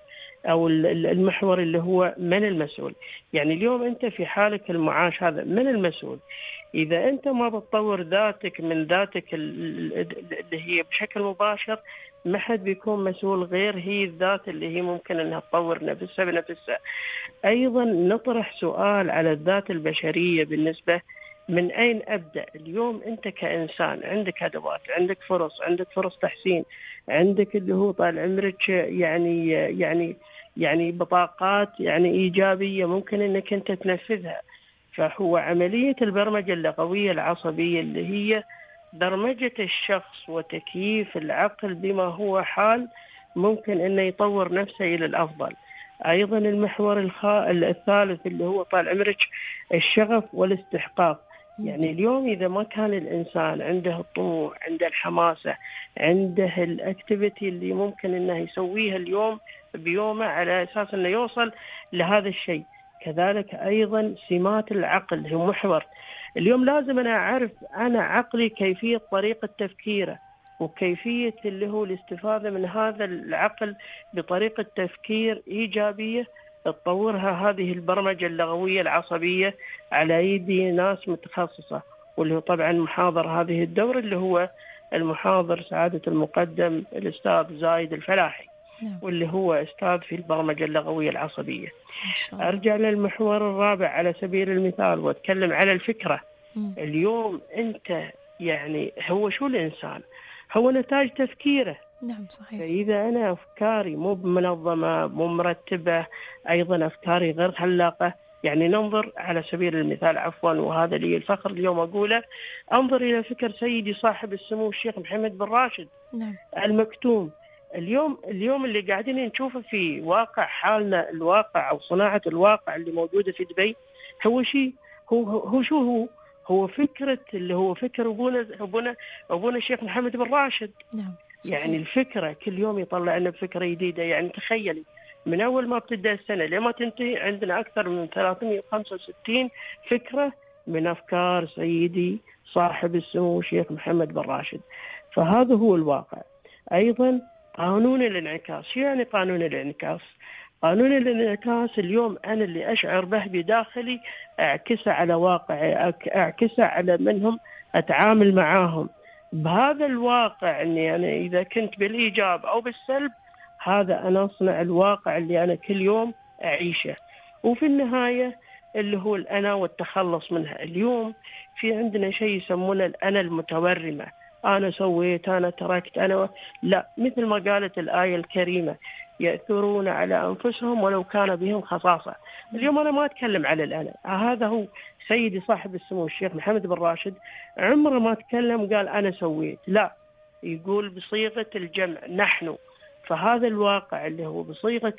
أو المحور اللي هو من المسؤول. يعني اليوم أنت في حالك المعاش هذا من المسؤول. إذا أنت ما بتطور ذاتك من ذاتك اللي هي بشكل مباشر، ما حد بيكون مسؤول غير هي الذات اللي هي ممكن أنها تطور نفسها بنفسها. أيضا نطرح سؤال على الذات البشرية بالنسبة من أين أبدأ؟ اليوم أنت كإنسان عندك أدوات، عندك فرص، عندك فرص تحسين، عندك اللي هو طال عمرك يعني يعني يعني بطاقات يعني إيجابية ممكن أنك أنت تنفذها. فهو عملية البرمجة اللغوية العصبية اللي هي برمجة الشخص وتكييف العقل بما هو حال ممكن أنه يطور نفسه إلى الأفضل. أيضا المحور الخا... الثالث اللي هو طال عمرك الشغف والاستحقاق. يعني اليوم إذا ما كان الإنسان عنده الطموح، عنده الحماسة، عنده الأكتيفيتي اللي ممكن أنه يسويها اليوم بيومه على أساس أنه يوصل لهذا الشيء. كذلك أيضا سمات العقل هو محور. اليوم لازم أنا أعرف أنا عقلي كيفية طريقة تفكيره وكيفية اللي هو الاستفادة من هذا العقل بطريقة تفكير إيجابية تطورها هذه البرمجة اللغوية العصبية على أيدي ناس متخصصة. واللي هو طبعا محاضر هذه الدورة اللي هو المحاضر سعادة المقدم الأستاذ زايد الفلاحي، واللي هو أستاذ في البرمجة اللغوية العصبية. أرجع للمحور الرابع على سبيل المثال وأتكلم على الفكرة. م. اليوم أنت يعني هو شو الإنسان؟ هو نتاج تفكيره. نعم صحيح. فإذا أنا أفكاري مو منظمة مو مرتبة، أيضا أفكاري غير خلاقة. يعني ننظر على سبيل المثال عفوا، وهذا لي الفخر اليوم أقوله، أنظر إلى فكر سيدي صاحب السمو الشيخ محمد بن راشد. نعم. المكتوم. اليوم اليوم اللي قاعدين نشوفه في واقع حالنا الواقع أو صناعة الواقع اللي موجودة في دبي هو شيء هو هو شو هو هو فكرة اللي هو فكر أبونا أبونا أبونا الشيخ محمد بن راشد. نعم. يعني الفكرة كل يوم يطلع لنا بفكرة جديدة. يعني تخيلي من أول ما بتبدأ السنة لما تنتهي عندنا أكثر من ثلاثمئة وخمسة وستين فكرة من أفكار سيدي صاحب السمو الشيخ محمد بن راشد. فهذا هو الواقع. أيضا قانون الانعكاس. شو يعني قانون الانعكاس؟ قانون الانعكاس اليوم أنا اللي أشعر به بداخلي أعكسه على واقعي، أعكسه على منهم أتعامل معاهم. بهذا الواقع أني أنا إذا كنت بالإيجاب أو بالسلب هذا أنا أصنع الواقع اللي أنا كل يوم أعيشه. وفي النهاية اللي هو الأنا والتخلص منها. اليوم في عندنا شيء يسمونه الأنا المتورمة. أنا سويت، أنا تركت، أنا لا، مثل ما قالت الآية الكريمة يأثرون على أنفسهم ولو كان بهم خصاصة. اليوم أنا ما أتكلم على الأنا. هذا هو سيدي صاحب السمو الشيخ محمد بن راشد عمره ما تكلم قال أنا سويت، لا، يقول بصيغة الجمع نحن. فهذا الواقع اللي هو بصيغة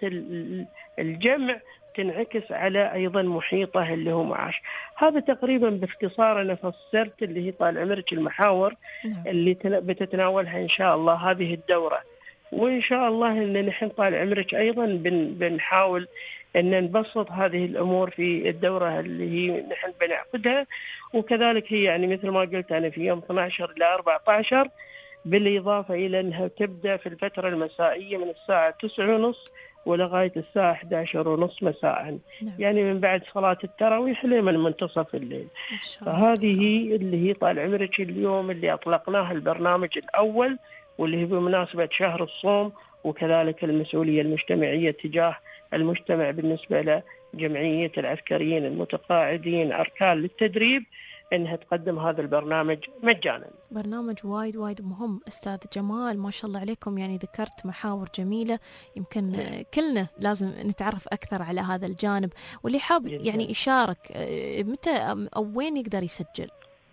الجمع تنعكس على أيضا محيطه اللي هو معاش. هذا تقريبا باختصار أنا فسرت اللي هي طال عمرك المحاور اللي بتتناولها إن شاء الله هذه الدورة. وإن شاء الله إن نحن طال عمرك أيضا بن بنحاول أن نبسط هذه الأمور في الدورة اللي هي نحن بنعقدها. وكذلك هي يعني مثل ما قلت أنا في يوم اثني عشر إلى أربعة عشر، بالإضافة إلى أنها تبدأ في الفترة المسائية من الساعة تسعة ونص ولغاية الساعة أحد عشر ونص مساء. نعم. يعني من بعد صلاة التراويح لمن منتصف الليل. فهذه اللي هي طال عمرك اليوم اللي أطلقناها البرنامج الأول، واللي هي بمناسبة شهر الصوم، وكذلك المسؤولية المجتمعية تجاه المجتمع بالنسبة لجمعية العسكريين المتقاعدين أركان للتدريب أنها تقدم هذا البرنامج مجانا. برنامج وايد وايد مهم أستاذ جمال، ما شاء الله عليكم. يعني ذكرت محاور جميلة، يمكن كلنا لازم نتعرف أكثر على هذا الجانب. واللي حاب يعني يشارك متى أو وين يقدر يسجل؟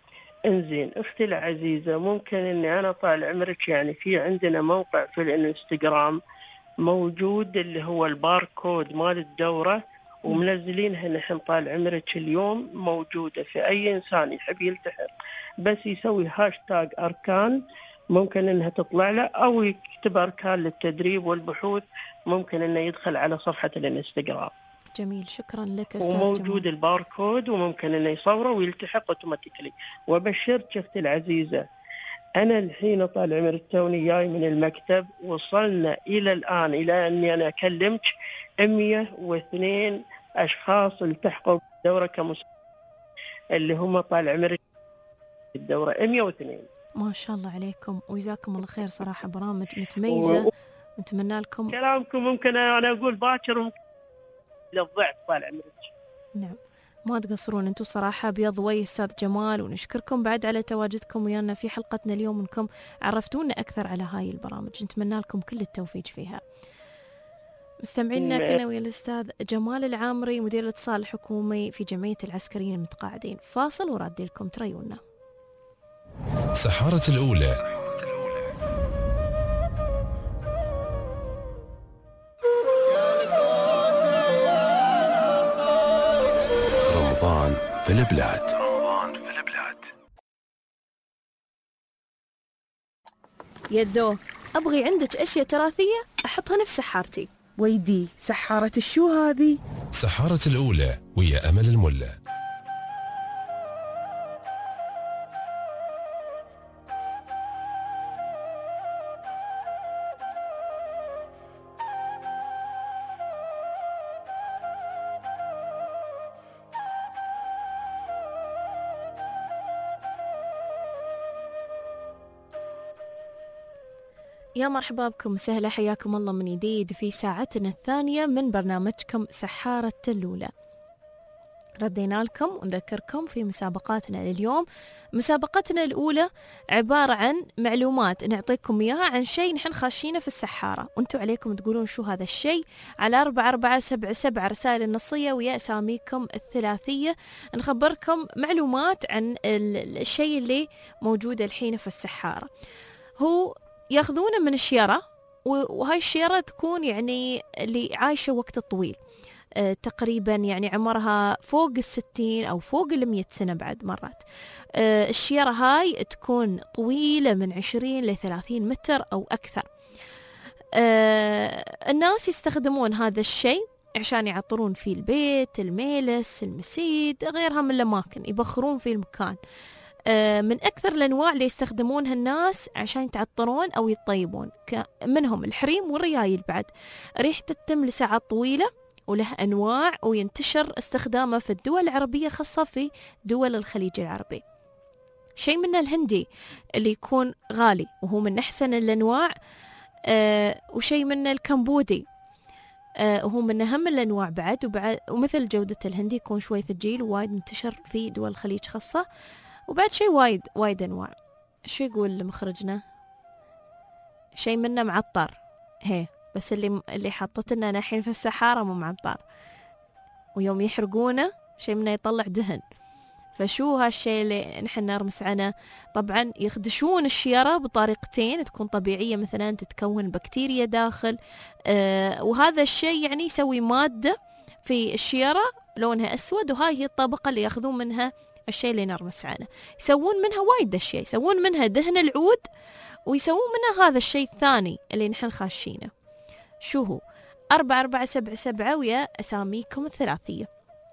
انزين اختي العزيزة، ممكن اني انا طال عمرك يعني في عندنا موقع في الانستغرام موجود اللي هو الباركود مال الدورة، ومنزلينها نحن طال عمرك اليوم موجودة. في اي انسان يحب يلتحق بس يسوي هاشتاج اركان ممكن انها تطلع له، او يكتب اركان للتدريب والبحوث ممكن انه يدخل على صفحة الانستغرام. جميل، شكرا لك أستاذ وموجود جمال. الباركود وممكن انه يصوره ويلتحق اوتوماتيكلي. وبشرت اختي العزيزة أنا الحين طال عمرك توني جاي من المكتب، وصلنا إلى الآن إلى أني أنا كلمت مئة واثنين أشخاص التحقوا بالدورة كمسابقة، اللي هم طال عمرك الدورة مئة واثنين. ما شاء الله عليكم وجزاكم الله خير، صراحة برامج متميزة و... نتمنى لكم. كلامكم ممكن أنا أقول باكر وممكن للضعف طال عمرك. نعم ما تقصرون انتم صراحة بيض وجه أستاذ جمال، ونشكركم بعد على تواجدكم ويانا في حلقتنا اليوم، انكم عرفتونا أكثر على هاي البرامج، نتمنى لكم كل التوفيق فيها. مستمعينا كنا ويا الأستاذ جمال العامري مدير الاتصال الحكومي في جمعية العسكريين المتقاعدين. فاصل ورادي لكم تريونا. سحارة الأولى رمضان في البلاد. رمضان في البلاد. يدو أبغي عندك أشياء تراثية أحطها نفس سحارتي. ويدي سحارة الشو هذه؟ سحارة الأولى ويا أمل الملا. يا مرحبا بكم وسهلا، حياكم الله من جديد في ساعتنا الثانية من برنامجكم سحارة الأولى. ردينا لكم ونذكركم في مسابقاتنا لليوم. مسابقتنا الأولى عبارة عن معلومات نعطيكم إياها عن شيء نحن خاشينه في السحارة، وانتم عليكم تقولون شو هذا الشيء على أربعة أربعة سبعة سبعة رسائل النصية ويا أساميكم الثلاثية. نخبركم معلومات عن الشيء اللي موجود الحين في السحارة. هو ياخذونه من الشيرة، وهاي الشيرة تكون يعني اللي عايشة وقت طويل، أه تقريبا يعني عمرها فوق الستين أو فوق المية سنة بعد مرات. أه الشيرة هاي تكون طويلة من عشرين لثلاثين متر أو أكثر. أه الناس يستخدمون هذا الشيء عشان يعطرون فيه البيت، الميلس، المسيد، غيرها من الأماكن، يبخرون فيه المكان. من أكثر الأنواع اللي يستخدمونها الناس عشان يتعطرون أو يطيبون منهم الحريم والريايل. بعد ريحته تتم لساعات طويلة وله أنواع، وينتشر استخدامه في الدول العربية خاصة في دول الخليج العربي. شيء منه الهندي اللي يكون غالي وهو من أحسن الأنواع، آه وشيء منه الكمبودي آه وهو من أهم الأنواع بعد, وبعد ومثل جودة الهندي يكون شوي ثقيل ووايد منتشر في دول الخليج خاصة. وبعد شيء وايد وايد أنواع. شو يقول مخرجنا؟ شيء منه معطر هي، بس اللي اللي حطتنا أنا الحين في السحارة مو معطر، ويوم يحرقونه شيء منه يطلع دهن. فشو هالشيء اللي نحن نرمس عنه؟ طبعا يخدشون الشيرة بطريقتين، تكون طبيعية مثلا تتكون بكتيريا داخل، آه وهذا الشيء يعني يسوي مادة في الشيرة لونها أسود، وهاي هي الطبقة اللي ياخذون منها الشيء اللي نرمس عنه. يسوون منها وايد أشياء، يسوون منها دهن العود، ويسوون منها هذا الشيء الثاني اللي نحن خاشينه. شو هو؟ أربعة أربعة سبعة سبعة ويا أساميكم الثلاثية.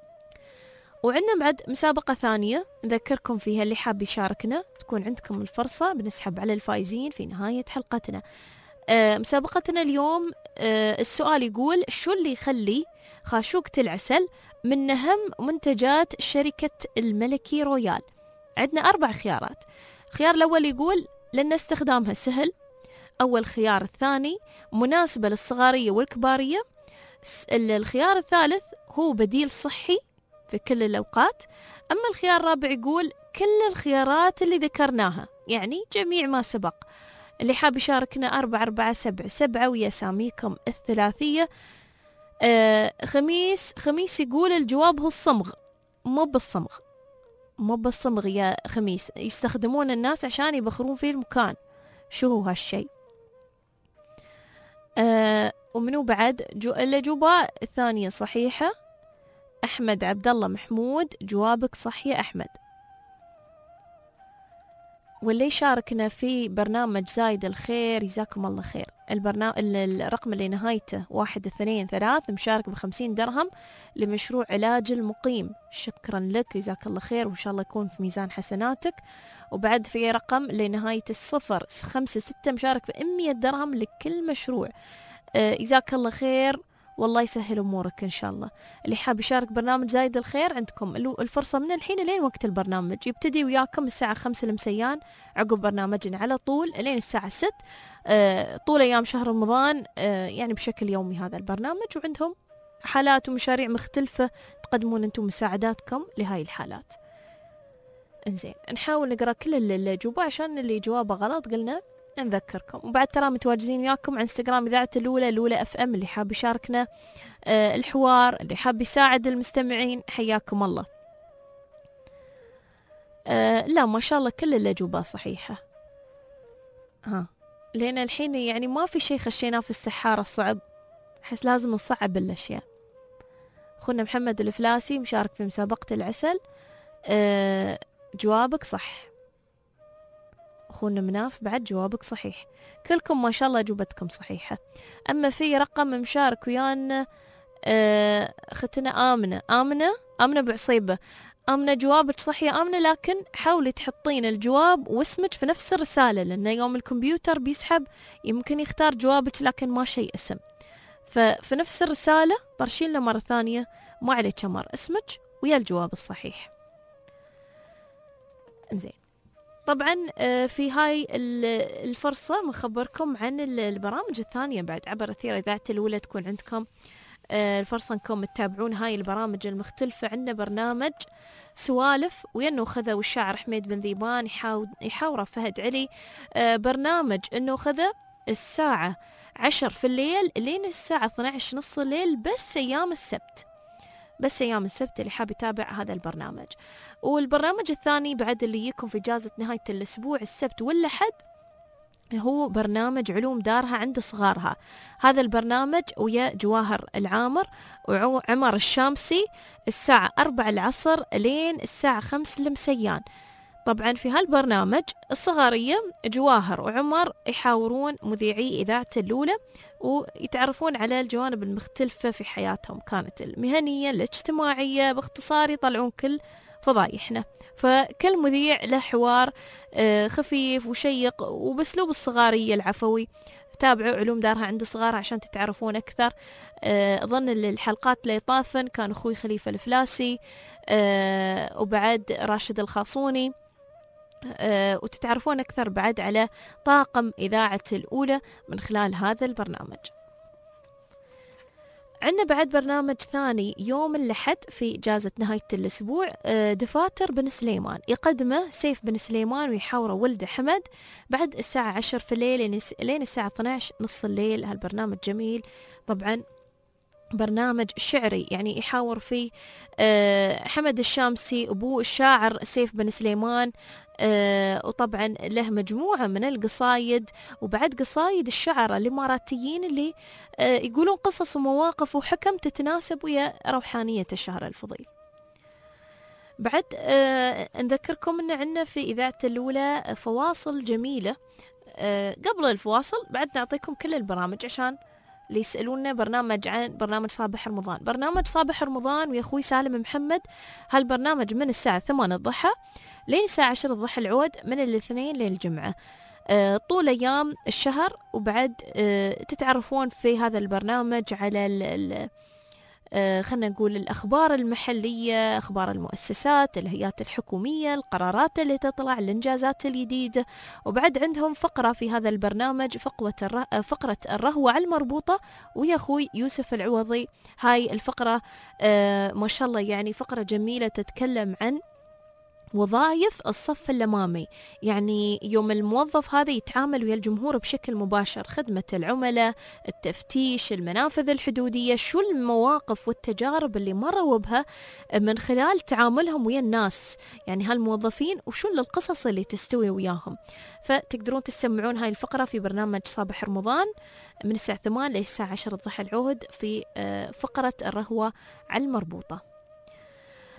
وعندنا بعد مسابقة ثانية نذكركم فيها، اللي حاب يشاركنا تكون عندكم الفرصة، بنسحب على الفائزين في نهاية حلقتنا. آه مسابقتنا اليوم آه السؤال يقول: شو اللي يخلي خاشوقة العسل من أهم منتجات شركة الملكي رويال؟ عندنا أربع خيارات. الخيار الأول يقول لأن استخدامها سهل. أول خيار الثاني مناسبة للصغارية والكبارية. الخيار الثالث هو بديل صحي في كل الأوقات. أما الخيار الرابع يقول كل الخيارات اللي ذكرناها، يعني جميع ما سبق. اللي حاب يشاركنا أربعة أربعة سبعة سبعة ويا ساميكم الثلاثية. آه خميس خميس يقول الجواب هو الصمغ. مو بالصمغ مو بالصمغ يا خميس، يستخدمون الناس عشان يبخرون فيه المكان. شو هو هالشيء؟ آه ومنو بعد جو الأجوبة الثانية صحيحة. أحمد عبد الله محمود، جوابك صح يا أحمد. واللي يشاركنا في برنامج زايد الخير جزاكم الله خير. البرنامج الرقم اللي نهايته واحد اثنين ثلاث مشارك بخمسين درهم لمشروع علاج المقيم. شكرا لك جزاك الله خير، وإن شاء الله يكون في ميزان حسناتك. وبعد في رقم اللي نهايته الصفر خمسة ستة مشارك بمية درهم لكل مشروع. جزاك الله خير والله يسهل أمورك إن شاء الله. اللي حاب يشارك برنامج زايد الخير عندكم الفرصة من الحين لين وقت البرنامج. يبتدي وياكم الساعة خمسة المسيان عقب برنامجنا على طول لين الساعة ست أه طول أيام شهر رمضان أه يعني بشكل يومي هذا البرنامج. وعندهم حالات ومشاريع مختلفة تقدمون أنتم مساعداتكم لهاي الحالات. انزين نحاول نقرأ كل اللي جوابه عشان اللي جوابه غلط قلنا نذكركم. وبعد ترى متواجدين وياكم على انستغرام إذاعة الأولى الأولى اف ام. اللي حاب يشاركنا آه الحوار، اللي حاب يساعد المستمعين، حياكم الله. آه لا ما شاء الله كل الأجوبة صحيحة. ها لين الحين يعني ما في شيء خشيناه في السحارة الصعب، حس لازم نصعب الأشياء. أخونا محمد الفلاسي مشارك في مسابقة العسل. آه جوابك صح. أخونا مناف بعد جوابك صحيح. كلكم ما شاء الله أجوبتكم صحيحة. أما في رقم مشارك ويانا آه أختنا آمنة آمنة آمنة بعصيبة. آمنة جوابك صح يا آمنة، لكن حاولي تحطين الجواب واسمك في نفس الرسالة، لأن يوم الكمبيوتر بيسحب يمكن يختار جوابك لكن ما شيء اسم. ففي نفس الرسالة برشين له مرة ثانية ما عليك أمر اسمك ويا الجواب الصحيح. انزين طبعا في هاي الفرصة مخبركم عن البرامج الثانية بعد عبر أثير إذاعة الأولى. تكون عندكم الفرصة أنكم تتابعون هاي البرامج المختلفة. عندنا برنامج سوالف وينو خذا والشاعر حميد بن ذيبان يحاوره فهد علي. برنامج أنه خذا الساعة عشر في الليل لين الساعة اثني عشر نص الليل بس أيام السبت، بس أيام السبت اللي حاب يتابع هذا البرنامج. والبرنامج الثاني بعد اللي يكون في إجازة نهاية الأسبوع السبت والأحد هو برنامج علوم دارها عند صغارها. هذا البرنامج ويا جواهر العامر وعمر الشامسي الساعة أربعة العصر لين الساعة خمس المسيان. طبعا في هالبرنامج الصغارية جواهر وعمر يحاورون مذيعي إذاعة الأولى ويتعرفون على الجوانب المختلفة في حياتهم، كانت المهنية الاجتماعية، باختصار يطلعون كل فضايحنا. فكل مذيع له حوار خفيف وشيق وباسلوب الصغارية العفوي. تابعوا علوم دارها عند الصغار عشان تتعرفون أكثر. أظن الحلقات اللي طافن كان أخوي خليفة الفلاسي وبعد راشد الخاصوني، وتتعرفون أكثر بعد على طاقم إذاعة الأولى من خلال هذا البرنامج. عندنا بعد برنامج ثاني يوم الأحد في إجازة نهاية الأسبوع، دفاتر بن سليمان يقدمه سيف بن سليمان ويحاوره ولده حمد بعد الساعة عشر في الليل لين الساعة اثني عشر نص الليل. هالبرنامج جميل طبعا، برنامج شعري يعني يحاور فيه حمد الشامسي أبوه الشاعر سيف بن سليمان، وطبعا له مجموعة من القصايد وبعد قصايد الشعراء الإماراتيين اللي يقولون قصص ومواقف وحكم تتناسب ويا روحانية الشهر الفضيل. بعد نذكركم أن عندنا في إذاعة الأولى فواصل جميلة. قبل الفواصل بعد نعطيكم كل البرامج عشان اللي يسألونا برنامج عن برنامج صباح رمضان. برنامج صباح رمضان ويا أخوي سالم محمد هالبرنامج من الساعة ثمانية الضحى لين الساعة عشرة الضحى العود من الاثنين للجمعة أه طول أيام الشهر. وبعد أه تتعرفون في هذا البرنامج على ال ال أه خلنا نقول الأخبار المحلية، أخبار المؤسسات، الهيئات الحكومية، القرارات اللي تطلع، الإنجازات الجديدة. وبعد عندهم فقرة في هذا البرنامج فقرة الره... فقرة الرهوة المربوطة ويا أخوي يوسف العوضي. هاي الفقرة أه ما شاء الله يعني فقرة جميلة تتكلم عن وظائف الصف الأمامي، يعني يوم الموظف هذا يتعامل ويا الجمهور بشكل مباشر، خدمة العملاء، التفتيش، المنافذ الحدودية، شو المواقف والتجارب اللي مروا بها من خلال تعاملهم ويا الناس، يعني هالموظفين وشو القصص اللي تستوي وياهم. فتقدرون تسمعون هاي الفقرة في برنامج صباح رمضان من الساعة ثمانية للساعة عشرة الضحى العود في فقرة الرهوة على المربوطة.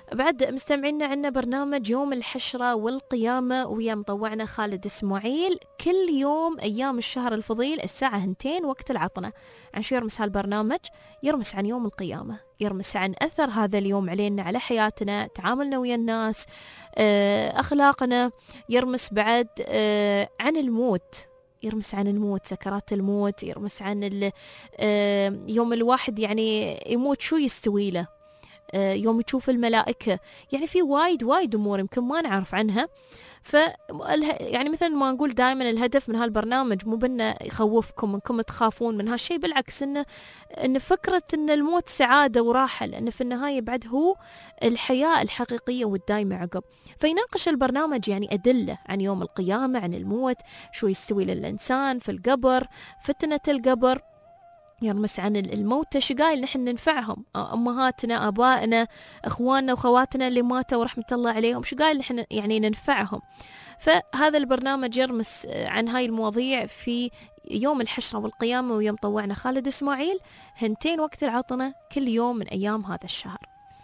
بعد مستمعينا عنا برنامج يوم الحشرة والقيامة ويا مطوعنا خالد إسماعيل كل يوم أيام الشهر الفضيل الساعة هنتين وقت العطنة. عن شو يرمس هالبرنامج؟ يرمس عن يوم القيامة، يرمس عن أثر هذا اليوم علينا، على حياتنا، تعاملنا ويا الناس، أخلاقنا، يرمس بعد عن الموت، يرمس عن الموت، سكرات الموت، يرمس عن يوم الواحد يعني يموت شو يستوي له، يوم يشوف الملائكة، يعني في وايد وايد أمور يمكن ما نعرف عنها. ف يعني مثل ما نقول دائما الهدف من هالبرنامج مو بأنه يخوفكم انكم تخافون من هالشيء، بالعكس إنه إن فكرة إن الموت سعادة وراحة، لأن في النهاية بعد هو الحياة الحقيقية والدايمة عقب. فيناقش البرنامج يعني أدلة عن يوم القيامة، عن الموت، شو يستوي للإنسان في القبر، فتنة القبر، يرمس عن الموتى، شقايل نحن ننفعهم، أمهاتنا، أبائنا، أخواننا وخواتنا اللي ماتوا ورحمة الله عليهم، شقايل نحن يعني ننفعهم. فهذا البرنامج يرمس عن هاي المواضيع في يوم الحشرة والقيامة ويوم طوعنا خالد إسماعيل هنتين وقت العطنة كل يوم من أيام هذا الشهر.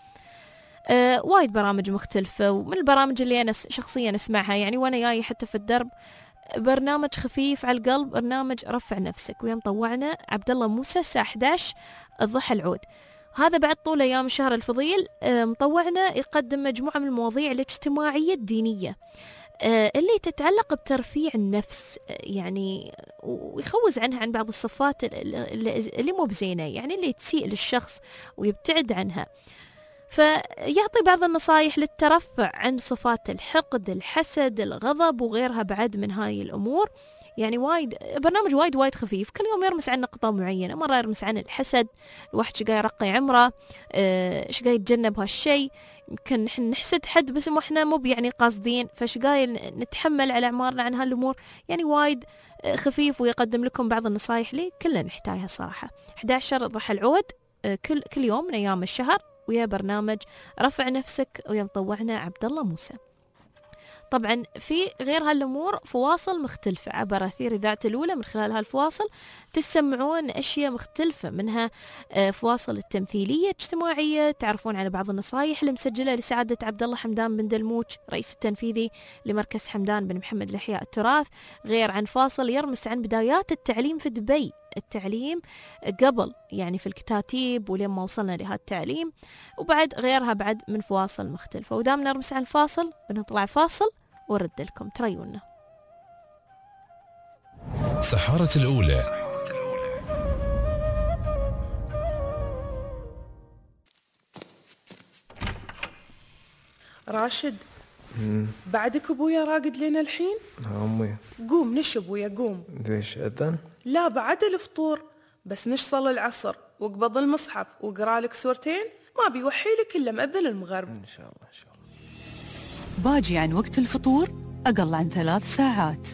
أه وايد برامج مختلفة، ومن البرامج اللي أنا شخصيا أسمعها يعني وأنا جاي حتى في الدرب برنامج خفيف على القلب، برنامج رفع نفسك ويا مطوعنا عبد الله موسى الساعة أحد عشر الضحى العود. هذا بعد طول أيام الشهر الفضيل مطوعنا يقدم مجموعة من المواضيع الاجتماعية الدينية اللي تتعلق بترفيع النفس، يعني ويخوز عنها عن بعض الصفات اللي مو بزينة، يعني اللي تسيء للشخص ويبتعد عنها. فيعطي بعض النصائح للترفع عن صفات الحقد، الحسد، الغضب وغيرها بعد من هاي الأمور. يعني وايد برنامج وايد وايد خفيف، كل يوم يرمس عن نقطة معينة، مرة يرمس عن الحسد، الواحد شقا يرقي عمره، اه شقا يتجنب هالشي، يمكن نحن نحسد حد بس ما احنا مو يعني قاصدين، فشقا نتحمل على أعمارنا عن هالأمور. يعني وايد خفيف ويقدم لكم بعض النصائح اللي كلنا نحتاجها صراحة. أحد عشر ضحى العود اه كل كل يوم من أيام الشهر ويا برنامج رفع نفسك ويا مطوعنا عبد الله موسى. طبعا في غير هالأمور فواصل مختلفة عبر أثير إذاعة الأولى، من خلال هالفواصل تسمعون أشياء مختلفة، منها فواصل التمثيلية اجتماعية، تعرفون على بعض النصائح المسجلة لسعادة عبد الله حمدان بن دلموج رئيس التنفيذي لمركز حمدان بن محمد لإحياء التراث، غير عن فاصل يرمس عن بدايات التعليم في دبي، التعليم قبل يعني في الكتاتيب ولما وصلنا لهالتعليم، وبعد غيرها بعد من فواصل مختلفة. ودام نرمس عن الفاصل بنطلع فاصل ورد لكم تريونا. سحارة الأولى راشد، بعدك ابويا راقد لنا الحين؟ أمي قوم نش ابويا قوم. ليش أذن؟ لا بعد الفطور، بس نش صلي العصر واقبض المصحف وقرا لك سورتين، ما بيوحي لك الا مأذن المغرب. إن شاء الله إن شاء الله. باجي عن وقت الفطور أقل عن ثلاث ساعات.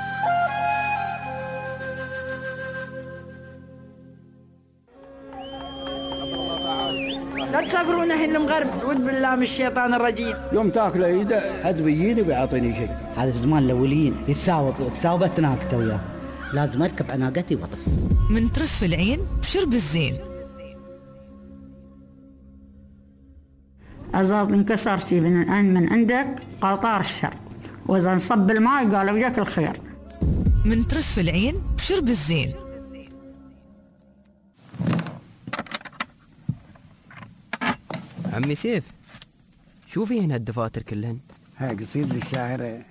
لا تسافرون الحين المغرب، ود بالله من الشيطان الرجيم. يوم تاكله ايده حد بيجيني بيعطيني شيء. هذا في زمان الاوليين في الثاوب، الثاوبة ناقته وياه، لازم اركب على ناقتي واطس. من ترف العين بشرب الزين. ازاز انكسر شي من من عندك قطار الشر، واذا نصب الماء قالوا وياك الخير. من ترف العين بشرب الزين. عمي سيف، شوفي هنا الدفاتر كلهن. هاي قصيد للشاعر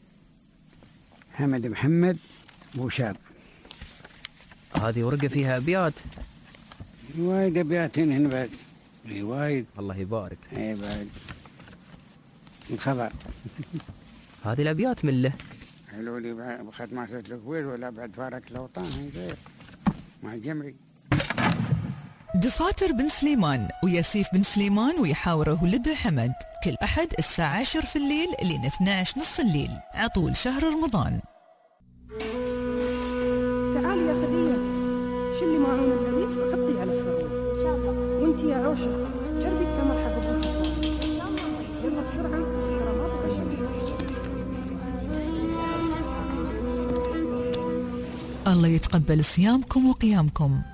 حمد محمد بوشاب. هذه ورقة فيها أبيات. وايد أبيات هنا بعد، وايد. الله يبارك. اي بعد الخبر. هذه الأبيات من له. حلو لي بخد ما سويت الكويت ولا بعد فارق الأوطان هاي غير مع الجمري. دفاتر بن سليمان وياسيف بن سليمان ويحاوره ولده حمد، كل أحد الساعة عشر في الليل لين اثني عشر نص الليل عطول شهر رمضان. تعالي يا خديجة، شلي معون اللبيس وحطي على السرير. إن شاء الله. وانتي يا عوشة جربي التمر حق أبوك. إن شاء الله. يلا بسرعة ترى ما بقى شيء. الله يتقبل صيامكم وقيامكم.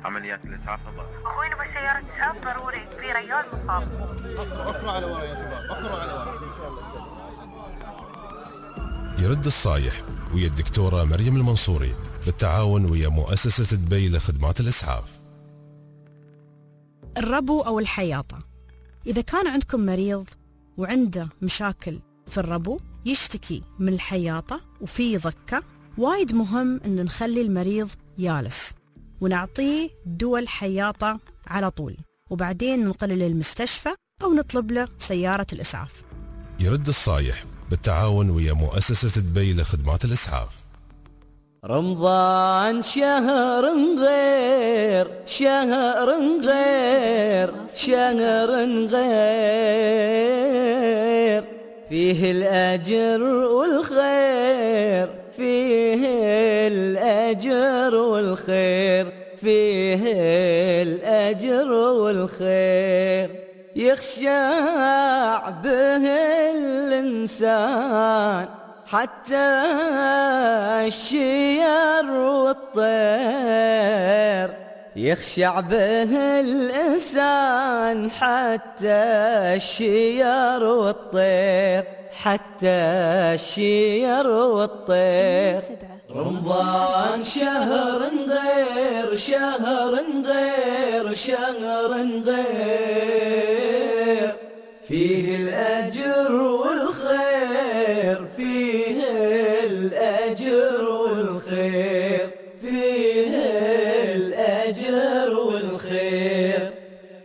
عمليات الإسعاف الضغط. أخوي نبغى سيارة إسعاف ضروري في ريال مصاب. أخروا على ورا يا شباب، أخروا على ورا. يرد الصايح ويا الدكتورة مريم المنصوري بالتعاون ويا مؤسسة دبي لخدمات الإسعاف. الربو أو الحياطة، إذا كان عندكم مريض وعنده مشاكل في الربو، يشتكي من الحياطة وفي ضكة، وايد مهم أن نخلي المريض يالس ونعطيه دول حياطة على طول، وبعدين ننقله للمستشفى أو نطلب له سيارة الإسعاف. يرد الصايح بالتعاون ويا مؤسسة دبي لخدمات الإسعاف. رمضان شهر غير شهر غير شهر غير، فيه الأجر والخير، فيه الأجر والخير، فيه الأجر والخير، يخشع به الإنسان حتى الشير والطير، يخشع به الإنسان حتى الشير والطير، حتى الشير والطير. رمضان شهر غير شهر غير شهر غير، فيه الأجر والخير، فيه الأجر والخير، فيه الأجر والخير.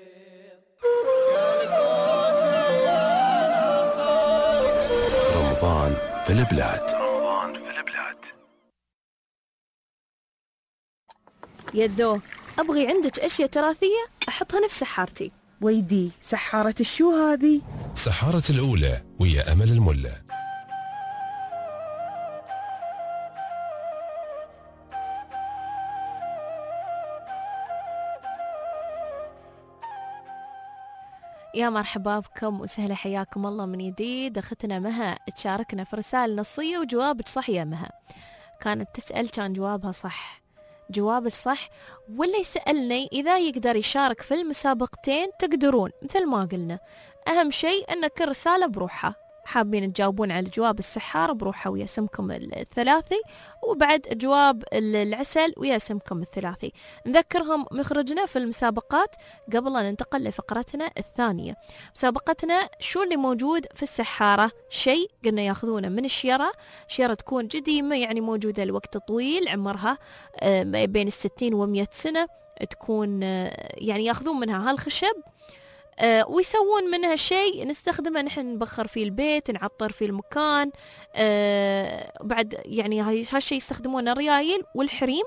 رمضان في البلاد. يدو، أبغي عندك أشياء تراثية أحطها نفس سحارتي. ويدي، سحارة الشو هذه؟ سحارة الأولى ويا أمل الملة. يا مرحبا بكم وسهلا، حياكم الله من جديد. أختنا مها تشاركنا في رسالة نصية وجوابك صح يا مها. كانت تسأل كان جوابها صح، جوابك صح. واللي سألني إذا يقدر يشارك في المسابقتين تقدرون، مثل ما قلنا. أهم شيء أن كل رسالة بروحها، حابين تجاوبون على جواب السحار بروحها ويا اسمكم الثلاثي، وبعد جواب العسل ويا اسمكم الثلاثي. نذكرهم مخرجنا في المسابقات قبل أن ننتقل لفقرتنا الثانية. مسابقتنا شو اللي موجود في السحارة؟ شيء قلنا ياخذونه من الشيرة، شيرة تكون قديمة يعني موجودة لوقت طويل، عمرها بين الستين ومئة سنة، تكون يعني ياخذون منها هالخشب أه ويسوون منها شيء نستخدمه نحن، نبخر فيه البيت، نعطر فيه المكان. أه بعد يعني هالشيء يستخدمونه الريايل والحريم،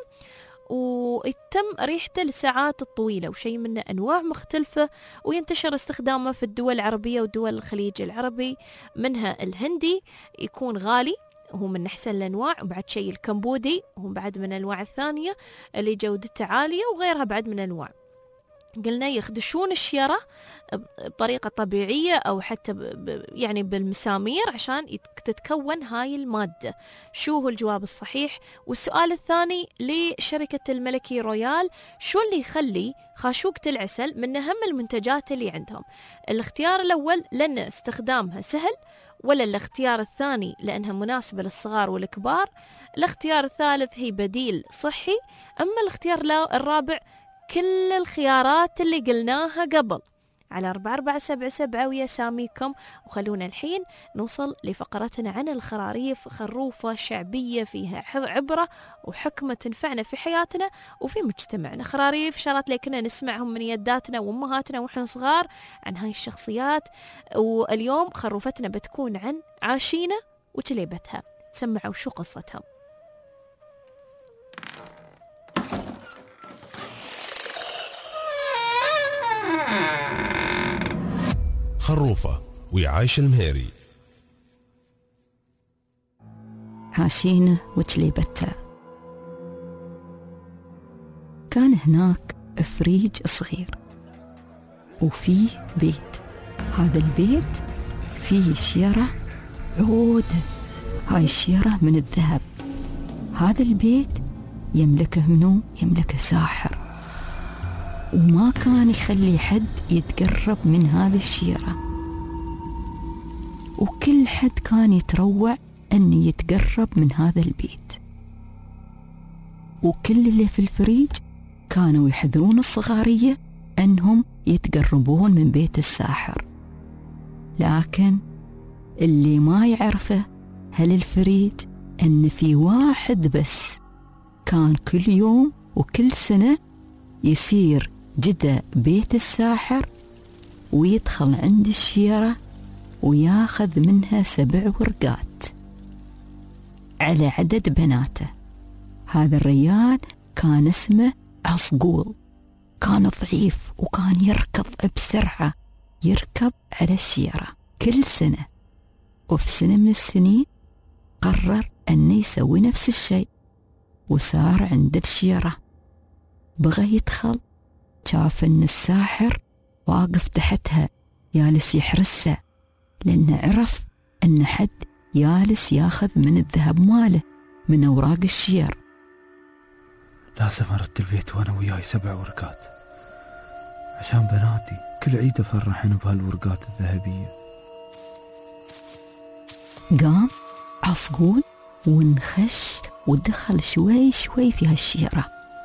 ويتم ريحته لساعات الطويلة، وشيء منه أنواع مختلفة، وينتشر استخدامه في الدول العربية ودول الخليج العربي، منها الهندي يكون غالي وهو من أحسن الأنواع، وبعد شيء الكمبودي وهو بعد من الأنواع الثانية اللي جودته عالية، وغيرها بعد من الأنواع. قلنا يخدشون الشيرة بطريقة طبيعية أو حتى ب يعني بالمسامير عشان تتكون هاي المادة. شو هو الجواب الصحيح؟ والسؤال الثاني لشركة الملكي رويال، شو اللي يخلي خاشوقة العسل من أهم المنتجات اللي عندهم؟ الاختيار الأول لأن استخدامها سهل، ولا الاختيار الثاني لأنها مناسبة للصغار والكبار، الاختيار الثالث هي بديل صحي، أما الاختيار الرابع كل الخيارات اللي قلناها قبل. على أربعة أربعة سبعة سبعة ويا ساميكم. وخلونا الحين نوصل لفقرتنا عن الخراريف، خروفة شعبية فيها عبرة وحكمة تنفعنا في حياتنا وفي مجتمعنا. خراريف شغلات اللي كنا نسمعهم من يداتنا وأمهاتنا وإحنا صغار عن هاي الشخصيات، واليوم خروفتنا بتكون عن عاشينة وجليبتها. سمعوا شو قصتها. خروفة ويعايش المهيري. عاشينة وجليبتها. كان هناك فريج صغير وفيه بيت، هذا البيت فيه شيرة عود، هاي الشيرة من الذهب. هذا البيت يملكه منو؟ يملكه ساحر. وما كان يخلي حد يتقرب من هذه الشيرة، وكل حد كان يتروع أن يتقرب من هذا البيت، وكل اللي في الفريج كانوا يحذرون الصغارية أنهم يتقربون من بيت الساحر. لكن اللي ما يعرفه هل الفريج أن في واحد بس كان كل يوم وكل سنة يسير جدا بيت الساحر ويدخل عند الشيرة وياخذ منها سبع ورقات على عدد بناته. هذا الرجال كان اسمه عصقول، كان ضعيف وكان يركض بسرعة، يركب على الشيرة كل سنة. وفي سنة من السنين قرر أن يسوي نفس الشيء، وسار عند الشيرة، بغى يدخل، شاف أن الساحر واقف تحتها جالس يحرسه، لأنه عرف أن حد جالس ياخذ من الذهب ماله من أوراق الشير. لازم أرد البيت وأنا وياي سبع ورقات عشان بناتي كل عيد أفرحن بهالورقات الذهبية. قام عصقول ونخش ودخل شوي شوي في هالشيرة.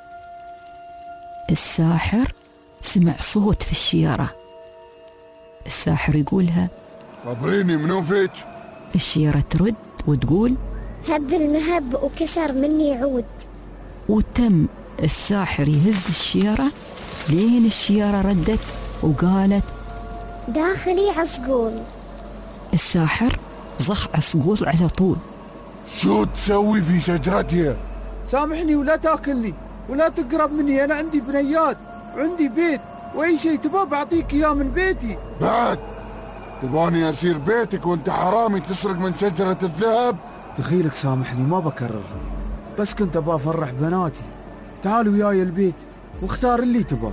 الساحر سمع صوت في الشيرة، الساحر يقولها خبريني منو فيك؟ الشيرة ترد وتقول هب المهب وكسر مني عود. وتم الساحر يهز الشيرة لين الشيرة ردت وقالت داخلي عصقول. الساحر زخ عصقول على طول. شو تسوي في شجرتي؟ سامحني ولا تاكلني ولا تقرب مني، أنا عندي بنيات وعندي بيت، وأي شيء تبغى بعطيك إياه من بيتي. بعد تبغاني أسير بيتك وأنت حرامي تسرق من شجرة الذهب؟ دخيلك سامحني ما بكررها، بس كنت أبغى أفرح بناتي. تعال وياي البيت واختار اللي تبغى.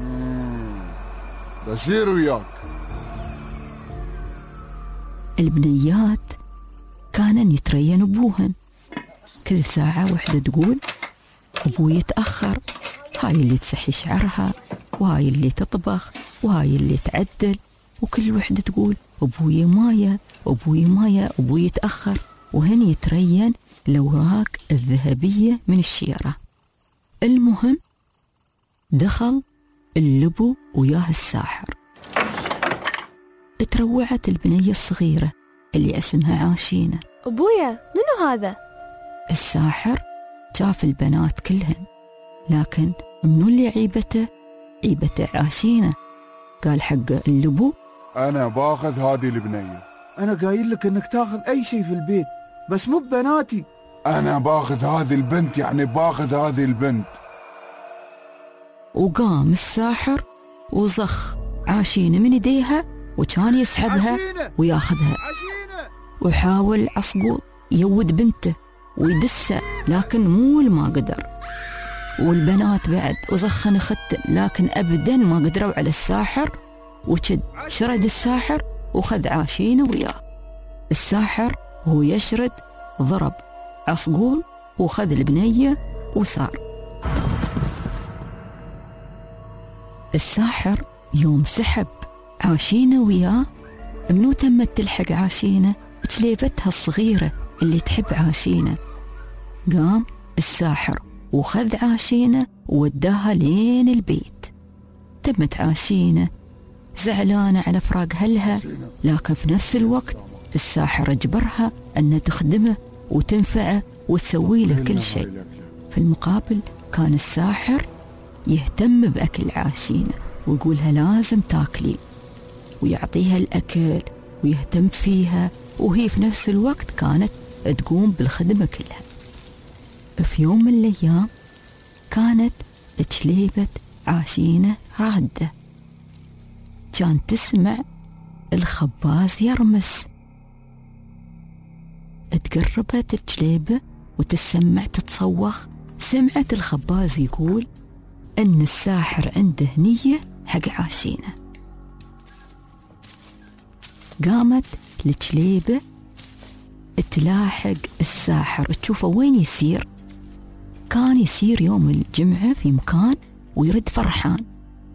بسير وياك. البنيات كانن يترين أبوهن، كل ساعة وحدة تقول أبوي يتأخر، هاي اللي تسحي شعرها وهاي اللي تطبخ وهاي اللي تعدل، وكل وحدة تقول أبوي مايا أبوي مايا أبوي يتأخر، وهن يترين الأوراق الذهبية من الشيرة. المهم دخل اللبو وياه الساحر. تروعت البنية الصغيرة اللي اسمها عاشينة. أبويا منو هذا؟ الساحر شاف البنات كلهن، لكن منو اللي عيبته؟ عيبته عاشينة. قال حق اللبو أنا باخذ هذه البنية. أنا قايل لك إنك تاخذ أي شيء في البيت بس مو ببناتي. أنا باخذ هذه البنت، يعني باخذ هذه البنت. وقام الساحر وزخ عاشينة من يديها وكان يسحبها وياخذها. وحاول عصقول يود بنته ويدسه، لكن مو ما قدر. والبنات بعد وزخن ختن، لكن أبدا ما قدروا على الساحر. وشد شرد الساحر وخذ عاشينة وياه. الساحر وهو يشرد ضرب عصقول وخذ البنية وصار. الساحر يوم سحب عاشينة وياه، منو تمت تلحق عاشينة؟ تليفتها الصغيرة اللي تحب عاشينة. قام الساحر وخذ عاشينة ووداها لين البيت. تمت عاشينة زعلانة على فراق هلها، لكن في نفس الوقت الساحر اجبرها أن تخدمه وتنفعه وتسوي له كل شيء. في المقابل كان الساحر يهتم بأكل عاشينة ويقولها لازم تاكلي، ويعطيها الأكل ويهتم فيها، وهي في نفس الوقت كانت تقوم بالخدمة كلها. في يوم من الأيام كانت تشليبة عاشينة رادة، كان تسمع الخباز يرمس. تقربت الجليبة وتسمع تتصوخ. سمعت الخباز يقول أن الساحر عنده نية حق عاشينة. قامت الجليبة تلاحق الساحر تشوفه وين يسير. كان يسير يوم الجمعة في مكان ويرد فرحان،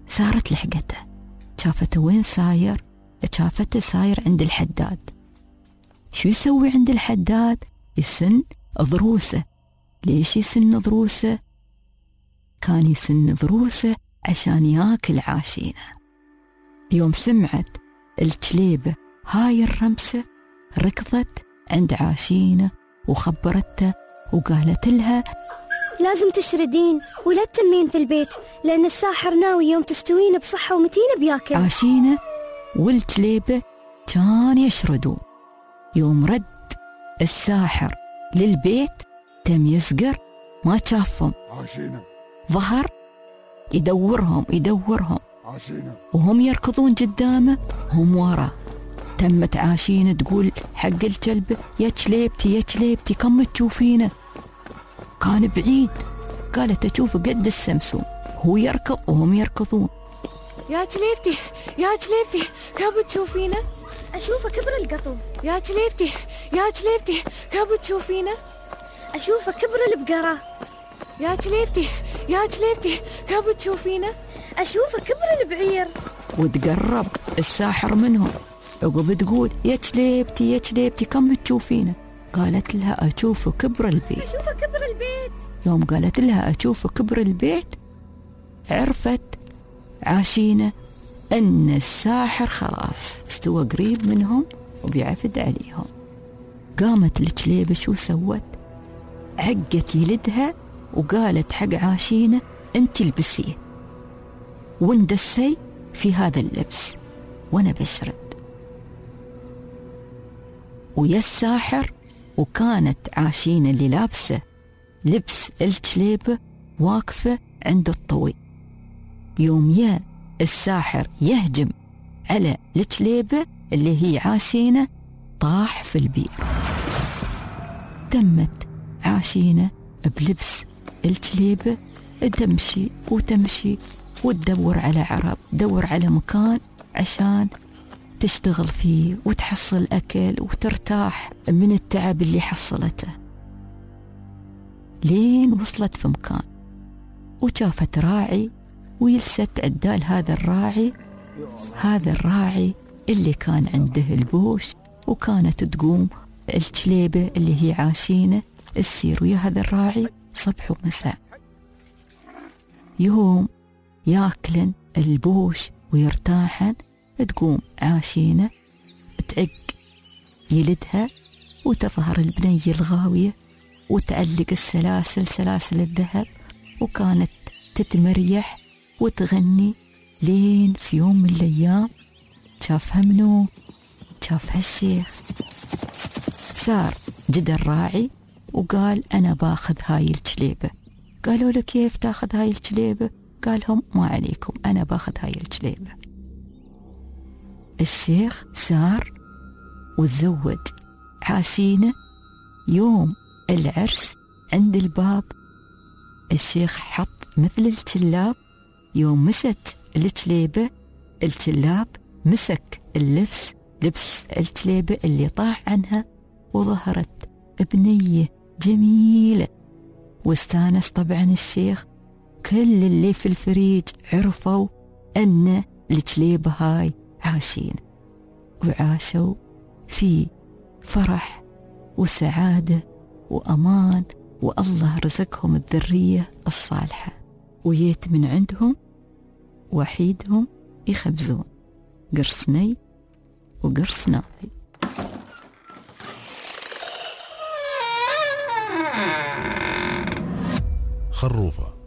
صارت لحقته، شافته وين ساير؟ شافته ساير عند الحداد. شو يسوي عند الحداد؟ يسن ضروسه. ليش يسن ضروسه؟ كان يسن ضروسه عشان ياكل عاشينه. يوم سمعت الكليبة هاي الرمسة ركضت عند عاشينه وخبرته وقالت لها لازم تشردين ولا تتمين في البيت، لأن الساحر ناوي يوم تستوين بصحة ومتينة بياكل. عاشينه والكليبة كان يشردون. يوم رد الساحر للبيت تم يسقر ما شافهم. عاشينه ظهر يدورهم يدورهم عاشينه وهم يركضون قدامه هم وراه. تمت عاشينه تقول حق الكلب يا كليبتي يا كليبتي كم تشوفينه؟ كان بعيد. قالت أشوفه قد السمسوم، هو يركض وهم يركضون. يا كليبتي يا كليبتي كم تشوفينه؟ أشوفه كبر القطو. يا كليبتي يا كليبتي كم تشوفينه؟ أشوفه كبر البقرة. يا كليبتي يا كليبتي كم تشوفينه؟ أشوفه كبر البعير. وتقرب الساحر منهم. عقب تقول يا كليبتي يا كليبتي كم تشوفينه؟ قالت لها أشوفه كبر البيت. أشوفه كبر البيت. يوم قالت لها أشوفه كبر البيت عرفت عاشينه أن الساحر خلاص استوى قريب منهم وبيعفد عليهم. قامت الكليبة شو سوت؟ عقت يلدها وقالت حق عاشينه أنت البسيه واندسي في هذا اللبس وأنا بشرد. ويا الساحر وكانت عاشينه اللي لابسه لبس الكليبة واقفة عند الطوي. يوم يا الساحر يهجم على الكليبة اللي هي عاشينه طاح في البير. تمت عاشينه بلبس الكليبة تمشي وتمشي وتدور على عرب، دور على مكان عشان تشتغل فيه وتحصل أكل وترتاح من التعب اللي حصلته. لين وصلت في مكان وشافت راعي ويلست عدال هذا الراعي. هذا الراعي اللي كان عنده البوش وكانت تقوم الكليبة اللي هي عاشينه السير ويا هذا الراعي صبح ومساء. يوم ياكلن البوش ويرتاحن تقوم عاشينه تعق يلدها وتظهر البنية الغاوية وتعلق السلاسل سلاسل الذهب وكانت تتمريح وتغني. لين في يوم من الأيام شافها منو؟ شافها الشيخ. صار جد الراعي وقال أنا باخذ هاي الكليبة. قالوا له كيف تاخذ هاي الكليبة؟ قالهم ما عليكم أنا باخذ هاي الكليبة. الشيخ سار وتزوج عاشينه. يوم العرس عند الباب الشيخ حط مثل الكلاب. يوم مشت الكليبة الكلاب مسك اللبس لبس الكليبة اللي طاح عنها وظهرت بنية جميلة. واستانس طبعا الشيخ. كل اللي في الفريج عرفوا أن الكليبة هاي عاشين وعاشوا في فرح وسعادة وأمان، والله رزقهم الذرية الصالحة. ويت من عندهم وحيدهم يخبزون قرصني وقرص ناضي. خروفة.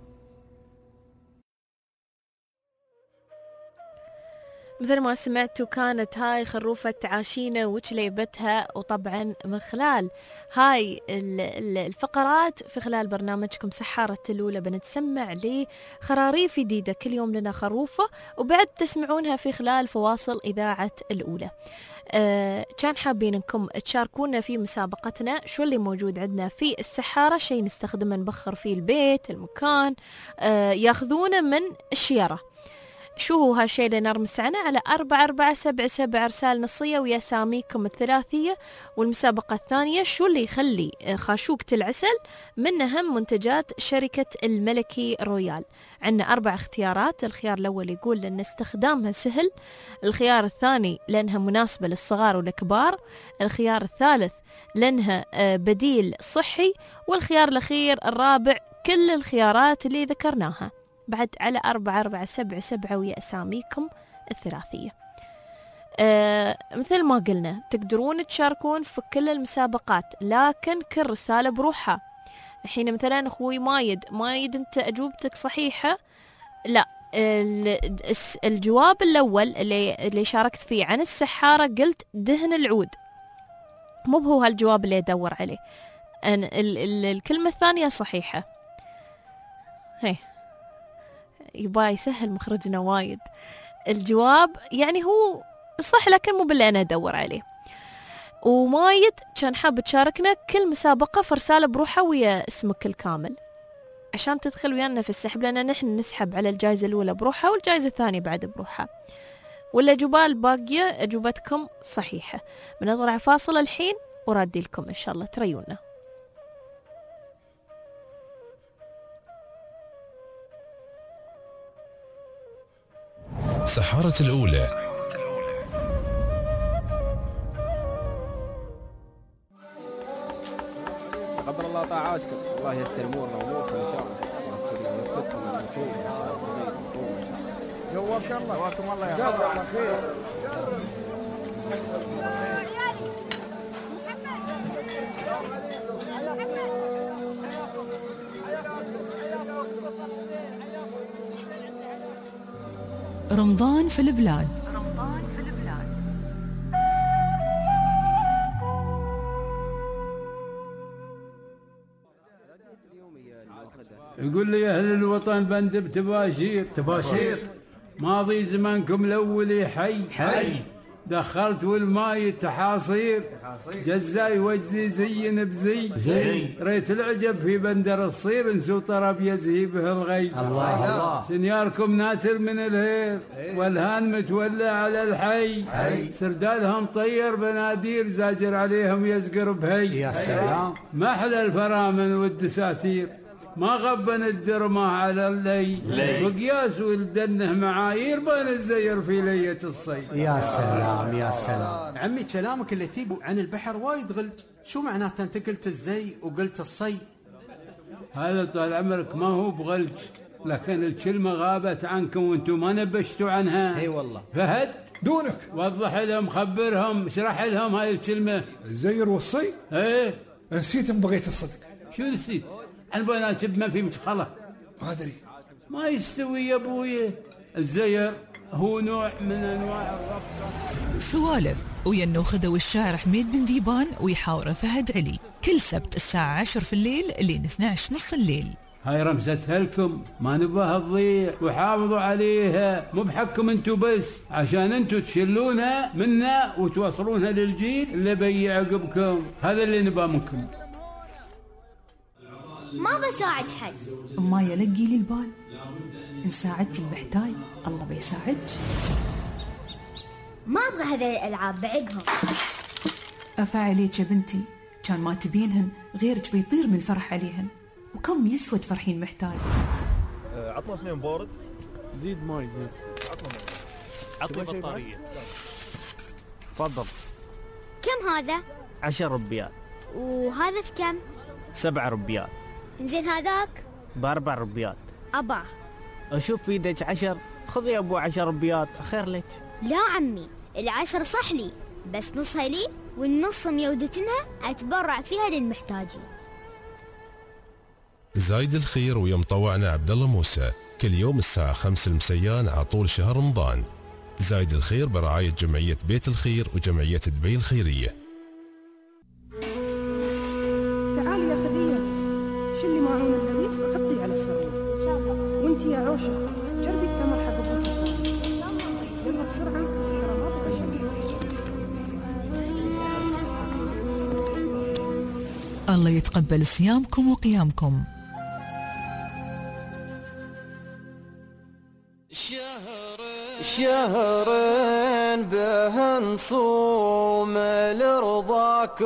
مثل ما سمعتوا كانت هاي خروفة عاشينة وكليبتها. وطبعا من خلال هاي الفقرات في خلال برنامجكم سحارة الأولى بنتسمع لخراريف جديدة. كل يوم لنا خروفة وبعد تسمعونها في خلال فواصل إذاعة الأولى. أه كان حابين انكم تشاركونا في مسابقتنا. شو اللي موجود عندنا في السحارة؟ شيء نستخدمه نبخر فيه البيت المكان. أه ياخذونه من الشيرة. شو هو هالشيء اللي نرمس عنه؟ على أربعة أربعة سبعة سبعة رسالة نصية ويا ساميكم الثلاثية. والمسابقة الثانية شو اللي يخلي خاشوقة العسل من أهم منتجات شركة الملكي رويال. عندنا أربع اختيارات. الخيار الأول يقول أن استخدامها سهل، الخيار الثاني لأنها مناسبة للصغار والكبار، الخيار الثالث لأنها بديل صحي، والخيار الأخير الرابع كل الخيارات اللي ذكرناها. بعد على أربعة أربعة سبعة سبعة ويا أساميكم الثلاثية. أه مثل ما قلنا تقدرون تشاركون في كل المسابقات، لكن كل رسالة بروحها. الحين مثلا أخوي مايد مايد أنت أجوبتك صحيحة، لا الجواب الأول اللي, اللي شاركت فيه عن السحارة قلت دهن العود، مو هو هالجواب اللي أدور عليه. أنا ال ال الكلمة الثانية صحيحة. هي يبا يسهل مخرجنا وايد. الجواب يعني هو صح لكن مو باللي أنا أدور عليه. ومايد كان حاب تشاركنا كل مسابقة في رسالة بروحها ويا اسمك الكامل عشان تدخل ويانا في السحب، لأن نحن نسحب على الجائزة الأولى بروحها والجائزة الثانية بعد بروحها. والأجوبة الباقية أجوبتكم صحيحة. بنطلع فاصل الحين ورادي لكم إن شاء الله تريونا. سحارة الأولى. تقبل الله طاعاتكم، الله ييسر امورنا واموركم ان شاء الله، ويفتكم من المسؤول ان شاء الله. جواك الله جواكم الله يا جزاك الله خير. رمضان في البلاد. يقول لي أهل الوطن بندب تباشير تباشير ماضي زمانكم الأولي حي حي دخلت والماي تحاصير جزاي وجزي زين بزي زي ريت العجب في بندر الصير نسو طرب يزهي به الغي. الله الله سنياركم ناتر من الهير والهان متولى على الحي حي سردالهم طير بنادير زاجر عليهم يزقر بهي. يا سلام محلى الفرامن والدساتير ما غبن الدرمة على اللي وقياس ولدنه معايير بين الزير في لية الصيد. يا سلام يا سلام عمي كلامك اللي تيبو عن البحر وايد غلج، شو معناته انت قلت الزي وقلت الصي؟ هذا طال عمرك ما هو بغلج، لكن الكلمة غابت عنكم وانتم ما نبشتوا عنها. اي والله. فهد دونك وضح لهم خبرهم اشرح لهم هاي الكلمة. الزير والصي؟ ايه نسيت بغيت الصدق. شو نسيت؟ البنات ما في مشخلة. ما ادري. ما يستوي يا ابوي. الزير هو نوع من انواع الربطة. سوالف ويا النوخذة والشاعر حميد بن ذيبان ويحاوره فهد علي كل سبت الساعة عشر في الليل لين اثني عشر نص الليل. هاي رمزتها لكم ما نباها تضيع وحافظوا عليها، مو بحكم انتو بس عشان انتو تشلونها منا وتوصلونها للجيل اللي بيجي عقبكم. هذا اللي نباه منكم. ما بساعد حد. ما يلقي لي البال إن ساعدت المحتاج الله بيساعدك. ما أبغى هذه الألعاب بعقهم. أفعليك يا بنتي كان ما تبينهن غيرك بيطير من الفرح عليهن. وكم يسوى تفرحين محتاج. أه عطنا اثنين بورد. زيد ماي زيد. عطنا بطارية. تفضل. كم هذا؟ عشر ربيات. وهذا في كم؟ سبع ربيات. إنزين هذاك؟ بأربع ربيات. أباه. أشوف في يدك عشر، خذ يا أبو عشر ربيات خير لك. لا عمي العشر صح لي بس نصها لي والنص ميودتنها أتبرع فيها للمحتاجين. زايد الخير ويا مطوعنا عبد الله موسى كل يوم الساعة خمس المسيان عطول شهر رمضان. زايد الخير برعاية جمعية بيت الخير وجمعية دبي الخيرية. تعالي يا خديجة شلي معون اللبيس وحطي على السرير. إن شاء الله. وانتي يا عوشة جربي التمر حق ابوك. إن شاء الله. يلا بسرعة ترى ما بقى شيء. الله يتقبل صيامكم وقيامكم. شهر به نصوم لرضاك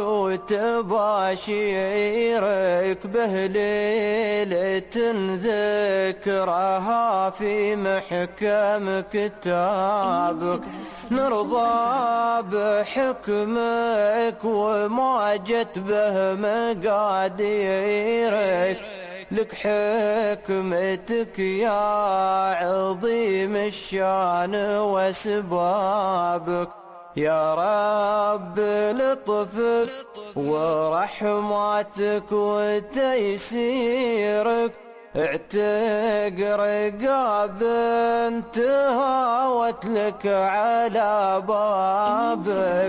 وتباشيرك به ليلة ذكرها في محكم كتابك نرضى بحكمك وما جت به مقاديرك لك حكمتك يا عظيم الشان واسبابك يا رب لطفك ورحماتك وتيسيرك اعتق رقاب انتهاوت لك على بابك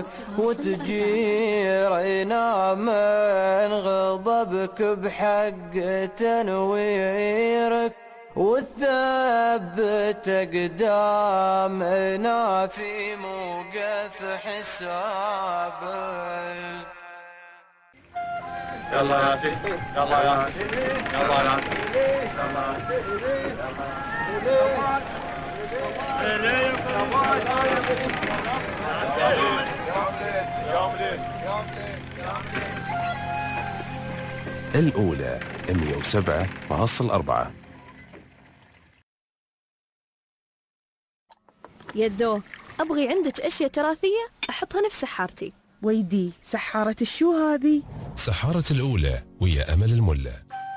وتجيرنا من غضبك بحق تنويرك وثبت قدامنا في موقف حسابك. يلا يا سيدي يلا يا سيدي يلا يا سيدي الأولى مئة وسبعة فاصل أربعة. يدو أبغي عندك أشياء تراثية أحطها نفس سحارتي. ويدي سحارة الشو هذه؟ سحارة الأولى ويا أمل الملا.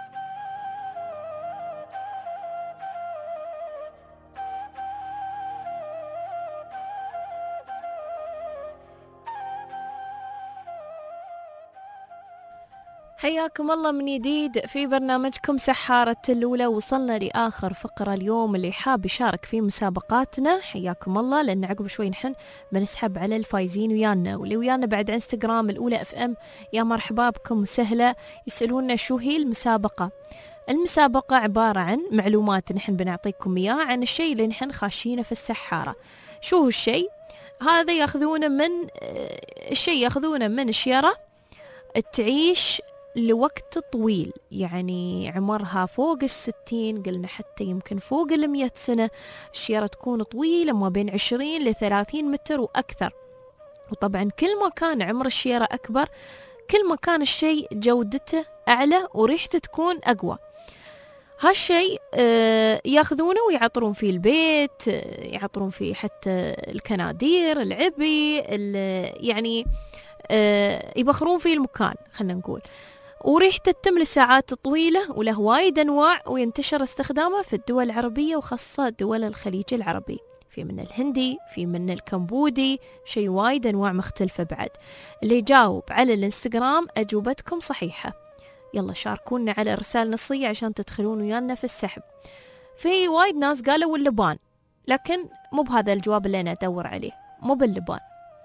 حياكم الله من جديد في برنامجكم سحارة الأولى. وصلنا لآخر فقرة اليوم، اللي حاب يشارك في مسابقاتنا حياكم الله، لأن عقب شوي نحن بنسحب على الفايزين ويانا، واللي ويانا بعد انستغرام الأولى اف ام يا مرحبا بكم وسهلا يسألونا شو هي المسابقة. المسابقة عبارة عن معلومات نحن بنعطيكم إياها عن الشيء اللي نحن خاشينه في السحارة. شو هو الشيء هذا؟ ياخذونه من الشيء ياخذونه من الشيرة تعيش لوقت طويل، يعني عمرها فوق الستين، قلنا حتى يمكن فوق المية سنة. الشيرة تكون طويلة ما بين عشرين لثلاثين متر وأكثر. وطبعا كل ما كان عمر الشيرة أكبر كل ما كان الشيء جودته أعلى وريحته تكون أقوى. هالشيء آه ياخذونه ويعطرون فيه البيت، آه يعطرون فيه حتى الكنادير، العبي، يعني آه يبخرون فيه المكان خلنا نقول. وريحته تتم لساعات طويلة وله وايد أنواع، وينتشر استخدامه في الدول العربية وخاصة دول الخليج العربي. في من الهندي، في من الكمبودي، شيء وايد أنواع مختلفة بعد. اللي يجاوب على الانستغرام أجوبتكم صحيحة. يلا شاركونا على رسالة نصية عشان تدخلون ويانا في السحب. في وايد ناس قالوا اللبان، لكن مو بهذا الجواب اللي أنا أدور عليه، مو باللبان.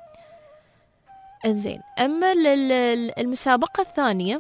انزين، أما المسابقة الثانية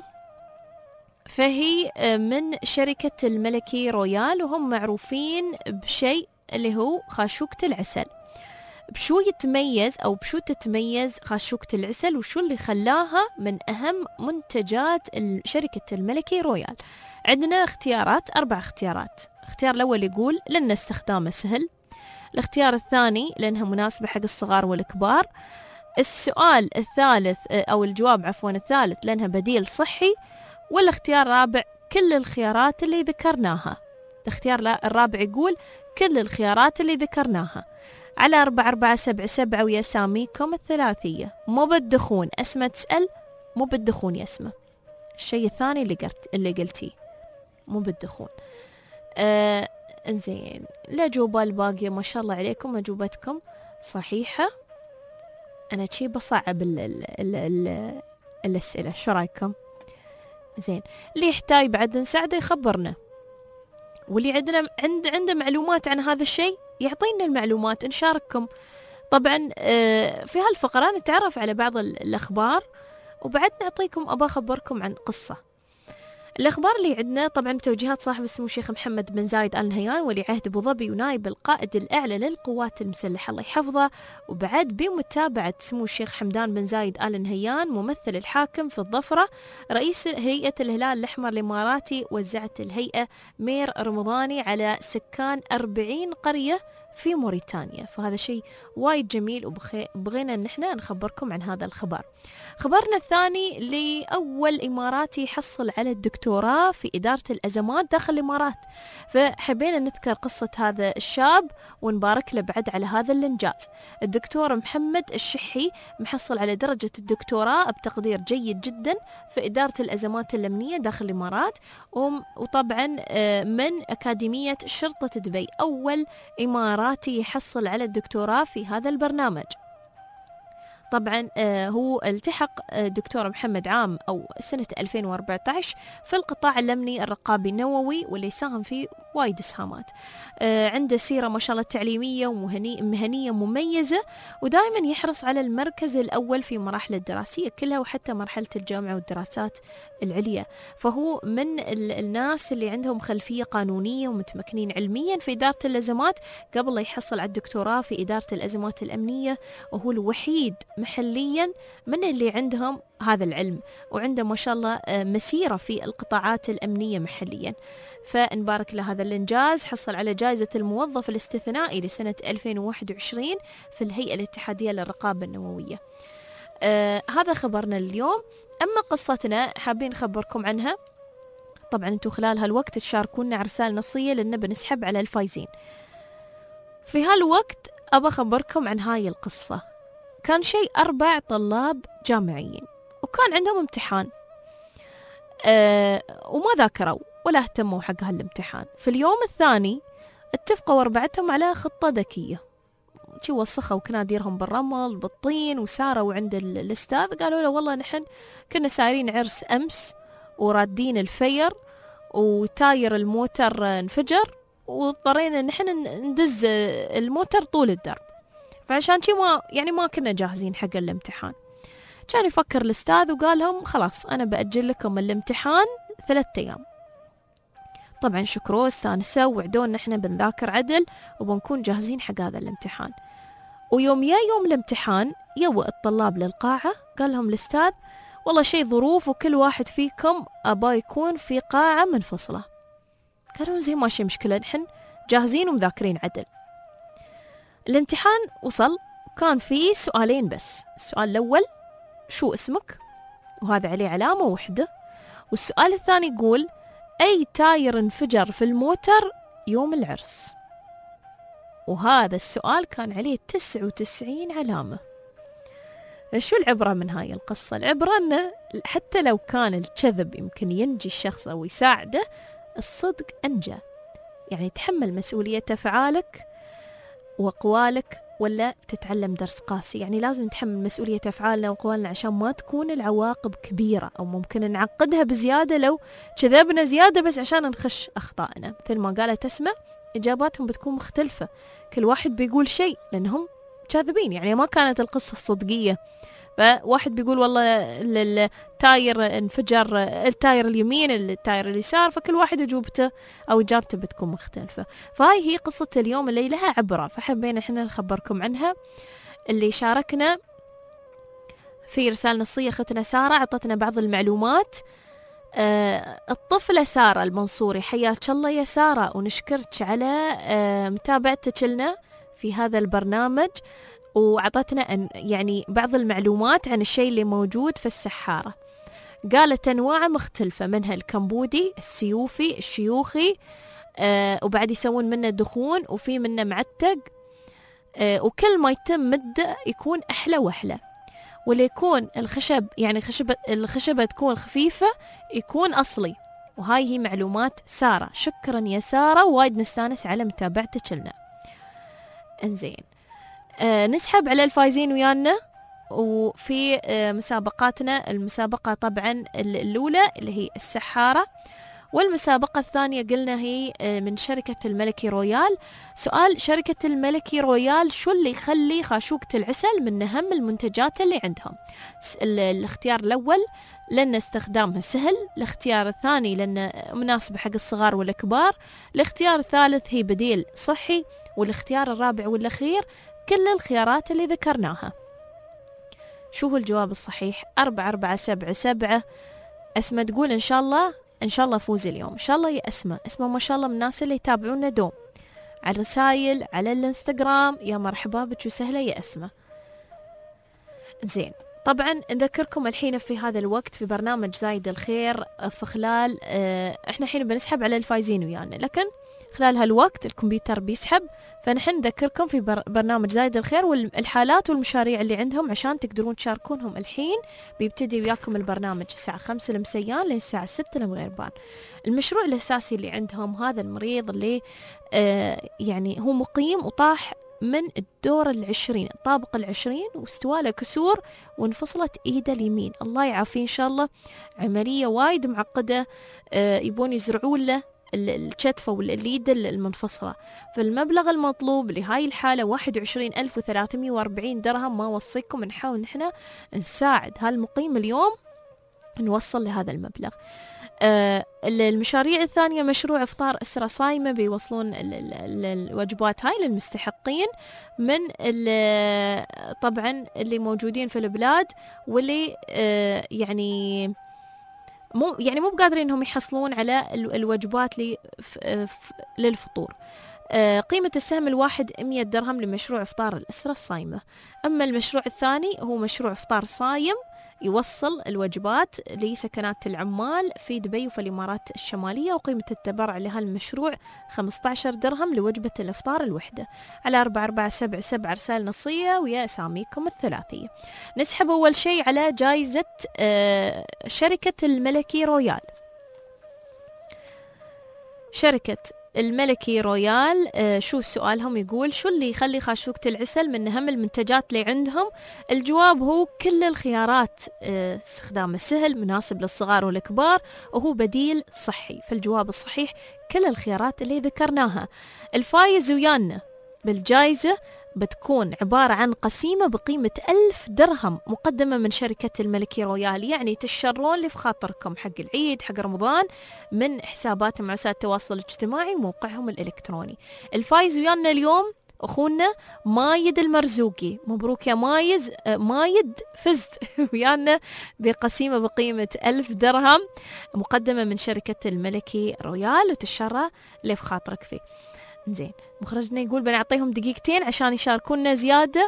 فهي من شركة الملكي رويال، وهم معروفين بشيء اللي هو خاشوكة العسل. بشو يتميز أو بشو تتميز خاشوكة العسل، وشو اللي خلاها من أهم منتجات شركة الملكي رويال؟ عندنا اختيارات، أربع اختيارات. الاختيار الأول يقول لأن استخدامه سهل. الاختيار الثاني لأنها مناسبة حق الصغار والكبار. السؤال الثالث أو الجواب عفوا الثالث لأنها بديل صحي. والاختيار الرابع كل الخيارات اللي ذكرناها. الاختيار الرابع يقول كل الخيارات اللي ذكرناها. على أربعة أربعة سبعة سبعة ويا ساميكم الثلاثية. مو بالدخون أسمى تسأل، مو بالدخون يا أسمى. الشيء الثاني اللي قلت اللي قلتيه مو بالدخون. آه انزين، الأجوبة الباقية ما شاء الله عليكم أجوبتكم صحيحة. أنا شي بصعب ال ال ال ال الأسئلة، شو رأيكم؟ زين، اللي يحتاج بعد نساعده يخبرنا، واللي عندنا عند عنده معلومات عن هذا الشيء يعطينا المعلومات نشارككم. طبعا في هالفقرة نتعرف على بعض الأخبار، وبعد نعطيكم أبا أخبركم عن قصة. الأخبار اللي عندنا طبعا بتوجيهات صاحب السمو الشيخ محمد بن زايد آل نهيان ولي عهد أبو ظبي ونائب القائد الأعلى للقوات المسلحة الله يحفظه، وبعد بمتابعة سمو الشيخ حمدان بن زايد آل نهيان ممثل الحاكم في الظفرة رئيس هيئة الهلال الأحمر الإماراتي، وزعت الهيئة مير رمضاني على سكان أربعين قرية في موريتانيا. فهذا شيء وايد جميل وبغينا ان احنا نخبركم عن هذا الخبر. خبرنا الثاني لأول إماراتي يحصل على الدكتوراه في إدارة الأزمات داخل الإمارات، فحبينا نذكر قصة هذا الشاب ونبارك له بعد على هذا الإنجاز. الدكتور محمد الشحي محصل على درجة الدكتوراه بتقدير جيد جدا في إدارة الأزمات الأمنية داخل الإمارات، وطبعا من أكاديمية شرطة دبي، أول إماراتي يحصل على الدكتوراه في هذا البرنامج. طبعا هو التحق دكتور محمد عام أو سنة ألفين وأربعة عشر في القطاع الأمني الرقابي النووي، واللي ساهم فيه وايد إسهامات. عنده سيرة ما شاء الله تعليمية ومهنية مميزة، ودائما يحرص على المركز الأول في مراحل الدراسية كلها وحتى مرحلة الجامعة والدراسات العليا. فهو من الناس اللي عندهم خلفية قانونية ومتمكنين علميا في إدارة الأزمات قبل لا يحصل على الدكتوراه في إدارة الأزمات الأمنية، وهو الوحيد محليا من اللي عندهم هذا العلم، وعنده ما شاء الله مسيرة في القطاعات الأمنية محليا. فنبارك له هذا الإنجاز. حصل على جائزة الموظف الاستثنائي لسنة ألفين وواحد وعشرين في الهيئة الاتحادية للرقابة النووية. آه هذا خبرنا اليوم. أما قصتنا حابين نخبركم عنها. طبعا انتم خلال هالوقت تشاركونا رسائل نصية لأننا بنسحب على الفايزين. في هالوقت أبى أخبركم عن هاي القصة. كان شيء أربع طلاب جامعيين وكان عندهم امتحان، أه وما ذاكروا ولا اهتموا حق هالامتحان. في اليوم الثاني اتفقوا أربعتهم على خطة ذكية، شي وسخوا كناديرهم بالرمل بالطين، وساروا عند الأستاذ قالوا له والله نحن كنا سايرين عرس أمس ورادين الفير وتاير الموتر انفجر واضطرينا نحن ندز الموتر طول الدرب، فعشان شي ما يعني ما كنا جاهزين حق الامتحان. كان يفكر الأستاذ وقال لهم خلاص أنا بأجل لكم الامتحان ثلاثة أيام. طبعا شكروه استانسوا ووعدونا إحنا بنذاكر عدل وبنكون جاهزين حق هذا الامتحان. ويوم يا يوم الامتحان يوى الطلاب للقاعة، قال لهم الأستاذ والله شيء ظروف وكل واحد فيكم أبا يكون في قاعة منفصلة. قالوا زي ماشي مشكلة نحن جاهزين ومذاكرين عدل. الامتحان وصل وكان فيه سؤالين بس. السؤال الأول شو اسمك؟ وهذا عليه علامة وحدة. والسؤال الثاني يقول أي تاير انفجر في الموتر يوم العرس؟ وهذا السؤال كان عليه تسعة وتسعين علامة. شو العبرة من هاي القصة؟ العبرة أنه حتى لو كان الكذب يمكن ينجي الشخص أو يساعده، الصدق أنجى. يعني تحمل مسؤولية أفعالك وأقوالك ولا تتعلم درس قاسي. يعني لازم نتحمل مسؤولية أفعالنا وأقوالنا عشان ما تكون العواقب كبيرة، أو ممكن نعقدها بزيادة لو كذبنا زيادة بس عشان نخش أخطائنا. مثل ما قالت أسماء إجاباتهم بتكون مختلفة، كل واحد بيقول شيء لأنهم كاذبين، يعني ما كانت القصة الصدقية. فواحد بيقول والله التاير انفجر التاير اليمين التاير اليسار، فكل واحد اجوبته او اجابته بتكون مختلفة. فهاي هي قصة اليوم اللي لها عبرة، فحبينا احنا نخبركم عنها. اللي شاركنا في رسالة نصية اختنا سارة عطتنا بعض المعلومات. آه الطفلة سارة المنصوري، حياك الله يا سارة، ونشكرك على آه متابعتك لنا في هذا البرنامج، وعطتنا يعني بعض المعلومات عن الشيء اللي موجود في السحارة. قالت أنواع مختلفة، منها الكمبودي، السيوفي، الشيوخي، آه وبعد يسوون منه دخون، وفي منه معتق، آه وكل ما يتم مدة يكون أحلى وأحلى. واللي يكون الخشب يعني خشبة الخشبة تكون خفيفة يكون أصلي. وهاي هي معلومات سارة. شكرا يا سارة، وايد نستانس على متابعتك لنا. انزين، آه نسحب على الفايزين ويانا. وفي آه مسابقاتنا، المسابقة طبعا الأولى اللي هي السحارة، والمسابقة الثانية قلنا هي آه من شركة الملكي رويال. سؤال شركة الملكي رويال، شو اللي يخلي خاشوقة العسل من أهم المنتجات اللي عندهم؟ الاختيار الأول لأن استخدامها سهل، الاختيار الثاني لأن مناسبة حق الصغار والكبار، الاختيار الثالث هي بديل صحي، والاختيار الرابع والأخير كل الخيارات اللي ذكرناها. شو هو الجواب الصحيح؟ أربعة أربعة سبعة سبعة. أسماء تقول إن شاء الله إن شاء الله فوز اليوم، إن شاء الله يا أسماء. أسماء ما شاء الله من الناس اللي يتابعونا دوم على الرسائل على الانستغرام. يا مرحبا بك وسهلا يا أسماء. زين، طبعا نذكركم الحين في هذا الوقت في برنامج زايد الخير، في خلال اه احنا الحين بنسحب على الفايزين ويانا، لكن خلال هالوقت الكمبيوتر بيسحب، فنحن نذكركم في بر برنامج زايد الخير والحالات والمشاريع اللي عندهم عشان تقدرون تشاركونهم. الحين بيبتدي وياكم البرنامج الساعة خمسة المسيان للساعة ستة المغربان. المشروع الأساسي اللي عندهم هذا المريض اللي اه يعني هو مقيم وطاح من الدور العشرين، الطابق العشرين، واستوى له كسور وانفصلت ايده اليمين. الله يعافيه ان شاء الله. عملية وايد معقدة، اه يبون يزرعون له الكتفة واليد المنفصلة. فالمبلغ المطلوب لهاي الحالة واحد وعشرين ألف وثلاثمية وأربعين درهم. ما وصيكم نحاول نحن نساعد هالمقيم اليوم نوصل لهذا المبلغ. آه المشاريع الثانية مشروع إفطار أسرة صايمة، بيوصلون ال ال الوجبات هاي للمستحقين من طبعا اللي موجودين في البلاد واللي آه يعني مو يعني مو بقادرين انهم يحصلون على الوجبات لي للفطور. آه قيمة السهم الواحد مية درهم لمشروع إفطار الأسرة الصايمة. أما المشروع الثاني هو مشروع إفطار صايم، يوصل الوجبات لسكنات العمال في دبي وفي الإمارات الشمالية، وقيمة التبرع لهالمشروع خمسة عشر درهم لوجبة الإفطار الوحدة. على أربعة أربعة سبعة سبعة رسائل نصية ويا أساميكم الثلاثية. نسحب أول شيء على جائزة آه شركة الملكي رويال. شركة الملكي رويال آه شو سؤالهم؟ يقول شو اللي يخلي خاشوقة العسل من أهم المنتجات اللي عندهم؟ الجواب هو كل الخيارات، آه استخدامه سهل، مناسب للصغار والكبار، وهو بديل صحي. فالجواب الصحيح كل الخيارات اللي ذكرناها. الفايز ويانا بالجائزة بتكون عبارة عن قسيمة بقيمة ألف درهم مقدمة من شركة الملكي رويال. يعني تشرون اللي في خاطركم حق العيد حق رمضان من حساباتهم على وسائل التواصل الاجتماعي وموقعهم الإلكتروني. الفايز ويانا اليوم أخونا مايد المرزوقي. مبروك يا مايز مايد، فزت ويانا بقسيمة بقيمة ألف درهم مقدمة من شركة الملكي رويال، وتشرى اللي في خاطرك فيه. زين، مخرجنا يقول بنعطيهم دقيقتين عشان يشاركونا زيادة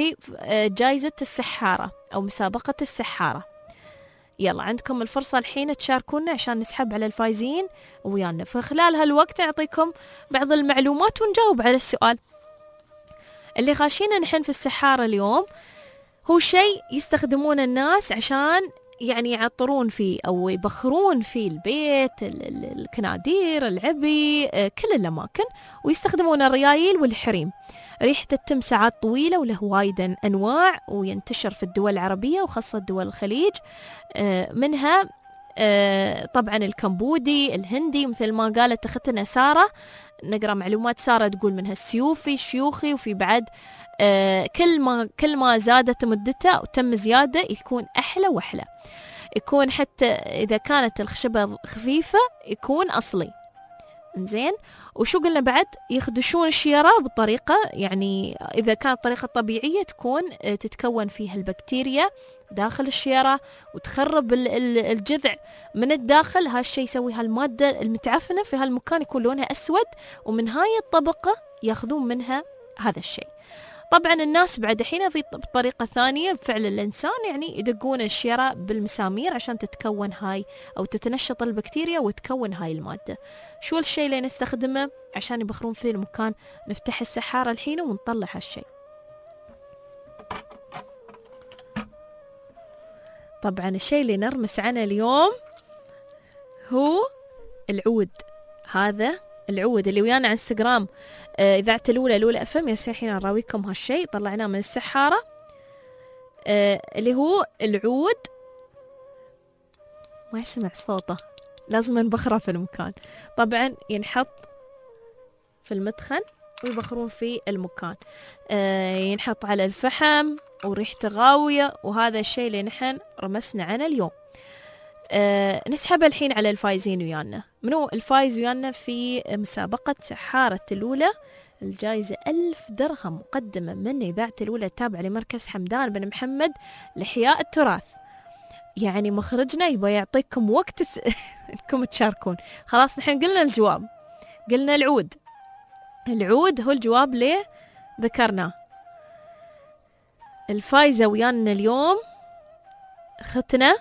بجائزة السحارة أو مسابقة السحارة. يلا عندكم الفرصة الحين تشاركونا عشان نسحب على الفايزين ويانا. فخلال هالوقت نعطيكم بعض المعلومات ونجاوب على السؤال. اللي خاشينا نحن في السحارة اليوم هو شيء يستخدمون الناس عشان يعني يعطرون فيه أو يبخرون فيه البيت، الكنادير، العبي، كل الأماكن، ويستخدمون الريايل والحريم. ريحته تتم ساعات طويلة وله وايد أنواع، وينتشر في الدول العربية وخاصة دول الخليج. منها طبعا الكمبودي، الهندي، مثل ما قالت أختنا سارة. نقرأ معلومات سارة تقول منها السيوفي، شيوخي، وفي بعد آه كل ما كل ما زادت مدته وتم زيادة يكون أحلى وأحلى. يكون حتى إذا كانت الخشبة خفيفة يكون أصلي. إنزين، وشو قلنا بعد؟ يخدشون الشيرة بطريقة، يعني إذا كانت طريقة طبيعية تكون آه تتكون فيها البكتيريا داخل الشيرة وتخرب الجذع من الداخل. هالشي يسوي هالمادة المتعفنة في هالمكان يكون لونها أسود، ومن هاي الطبقة ياخذون منها هذا الشيء. طبعا الناس بعد حين في طريقة ثانية بفعل الإنسان، يعني يدقون الشيرة بالمسامير عشان تتكون هاي أو تتنشط البكتيريا وتكون هاي المادة. شو الشيء اللي نستخدمه عشان يبخرون فيه المكان؟ نفتح السحارة الحين ونطلع هالشيء. طبعا الشيء اللي نرمس عنه اليوم هو العود. هذا العود اللي ويانا على انستغرام آه إذاعة الأولى الأولى أفهم، يا سيحين نراويكم هالشيء طلعناه من السحارة آه اللي هو العود. ما يسمع صوته، لازم نبخره في المكان. طبعا ينحط في المدخن ويبخرون في المكان. آه ينحط على الفحم وريحته غاوية، وهذا الشيء اللي نحن رمسنا عنه اليوم. أه نسحب الحين على الفايزين ويانا. منو الفايز ويانا في مسابقة سحارة الأولى؟ الجائزة ألف درهم مقدمة من إذاعة الأولى التابعة لمركز حمدان بن محمد لإحياء التراث. يعني مخرجنا يبغى يعطيكم وقت انكم تشاركون. خلاص نحن قلنا الجواب، قلنا العود. العود هو الجواب ليه ذكرناه. الفايزة ويانا اليوم اختنا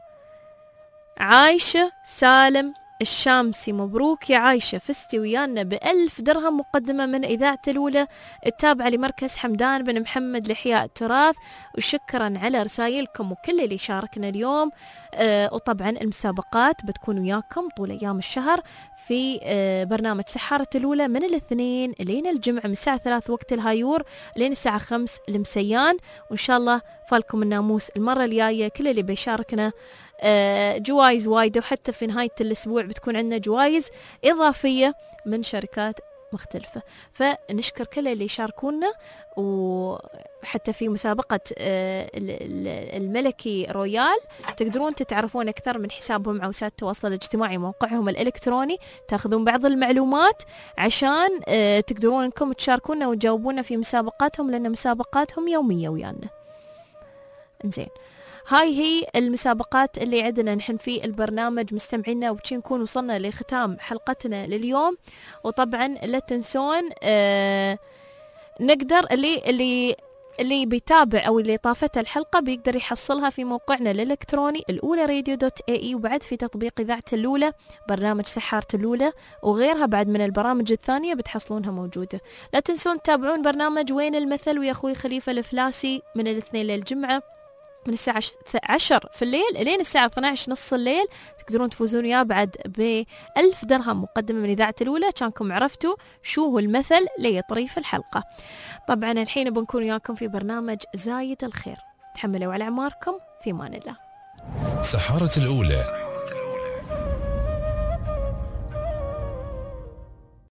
عايشة سالم الشامسي. مبروك يا عايشة، فزتي ويانا بألف درهم مقدمة من إذاعة الأولى التابعة لمركز حمدان بن محمد لإحياء التراث. وشكرا على رسائلكم وكل اللي شاركنا اليوم. آه وطبعا المسابقات بتكون وياكم طول أيام الشهر في آه برنامج سحارة الأولى من الاثنين لين الجمعة من الساعة ثلاث وقت الهايور لين الساعة خمس المسيان. وإن شاء الله فالكم الناموس المرة الجاية. كل اللي بيشاركنا آه جوائز وايدة، وحتى في نهاية الأسبوع بتكون عندنا جوائز إضافية من شركات مختلفة. فنشكر كل اللي يشاركونا. وحتى في مسابقة آه الملكي رويال تقدرون تتعرفون أكثر من حسابهم على وسائل التواصل الاجتماعي، موقعهم الإلكتروني، تاخذون بعض المعلومات عشان آه تقدرون أنكم تشاركونا وتجاوبونا في مسابقاتهم، لأن مسابقاتهم يومية ويانا. إنزين، هاي هي المسابقات اللي عندنا نحن في البرنامج مستمعينا، وبشي نكون وصلنا لختام حلقتنا لليوم. وطبعا لا تنسون آه نقدر اللي اللي اللي بيتابع او اللي طافته الحلقه بيقدر يحصلها في موقعنا الالكتروني الاولى راديو دوت اي اي، وبعد في تطبيق اذاعه الاولى برنامج سحارة الاولى وغيرها بعد من البرامج الثانيه بتحصلونها موجوده. لا تنسون تتابعون برنامج وين المثل ويا اخوي خليفه الفلاسي من الاثنين للجمعه من الساعة عشر في الليل لين الساعة اثني عشر نص الليل. تقدرون تفوزون وياه بعد بألف درهم مقدمة من إذاعة الأولى. كانكم عرفتوا شو هو المثل ليطريف الحلقة. طبعا الحين بنكون وياكم في برنامج زايد الخير. تحملوا على أعماركم في أمان الله. سحارة الأولى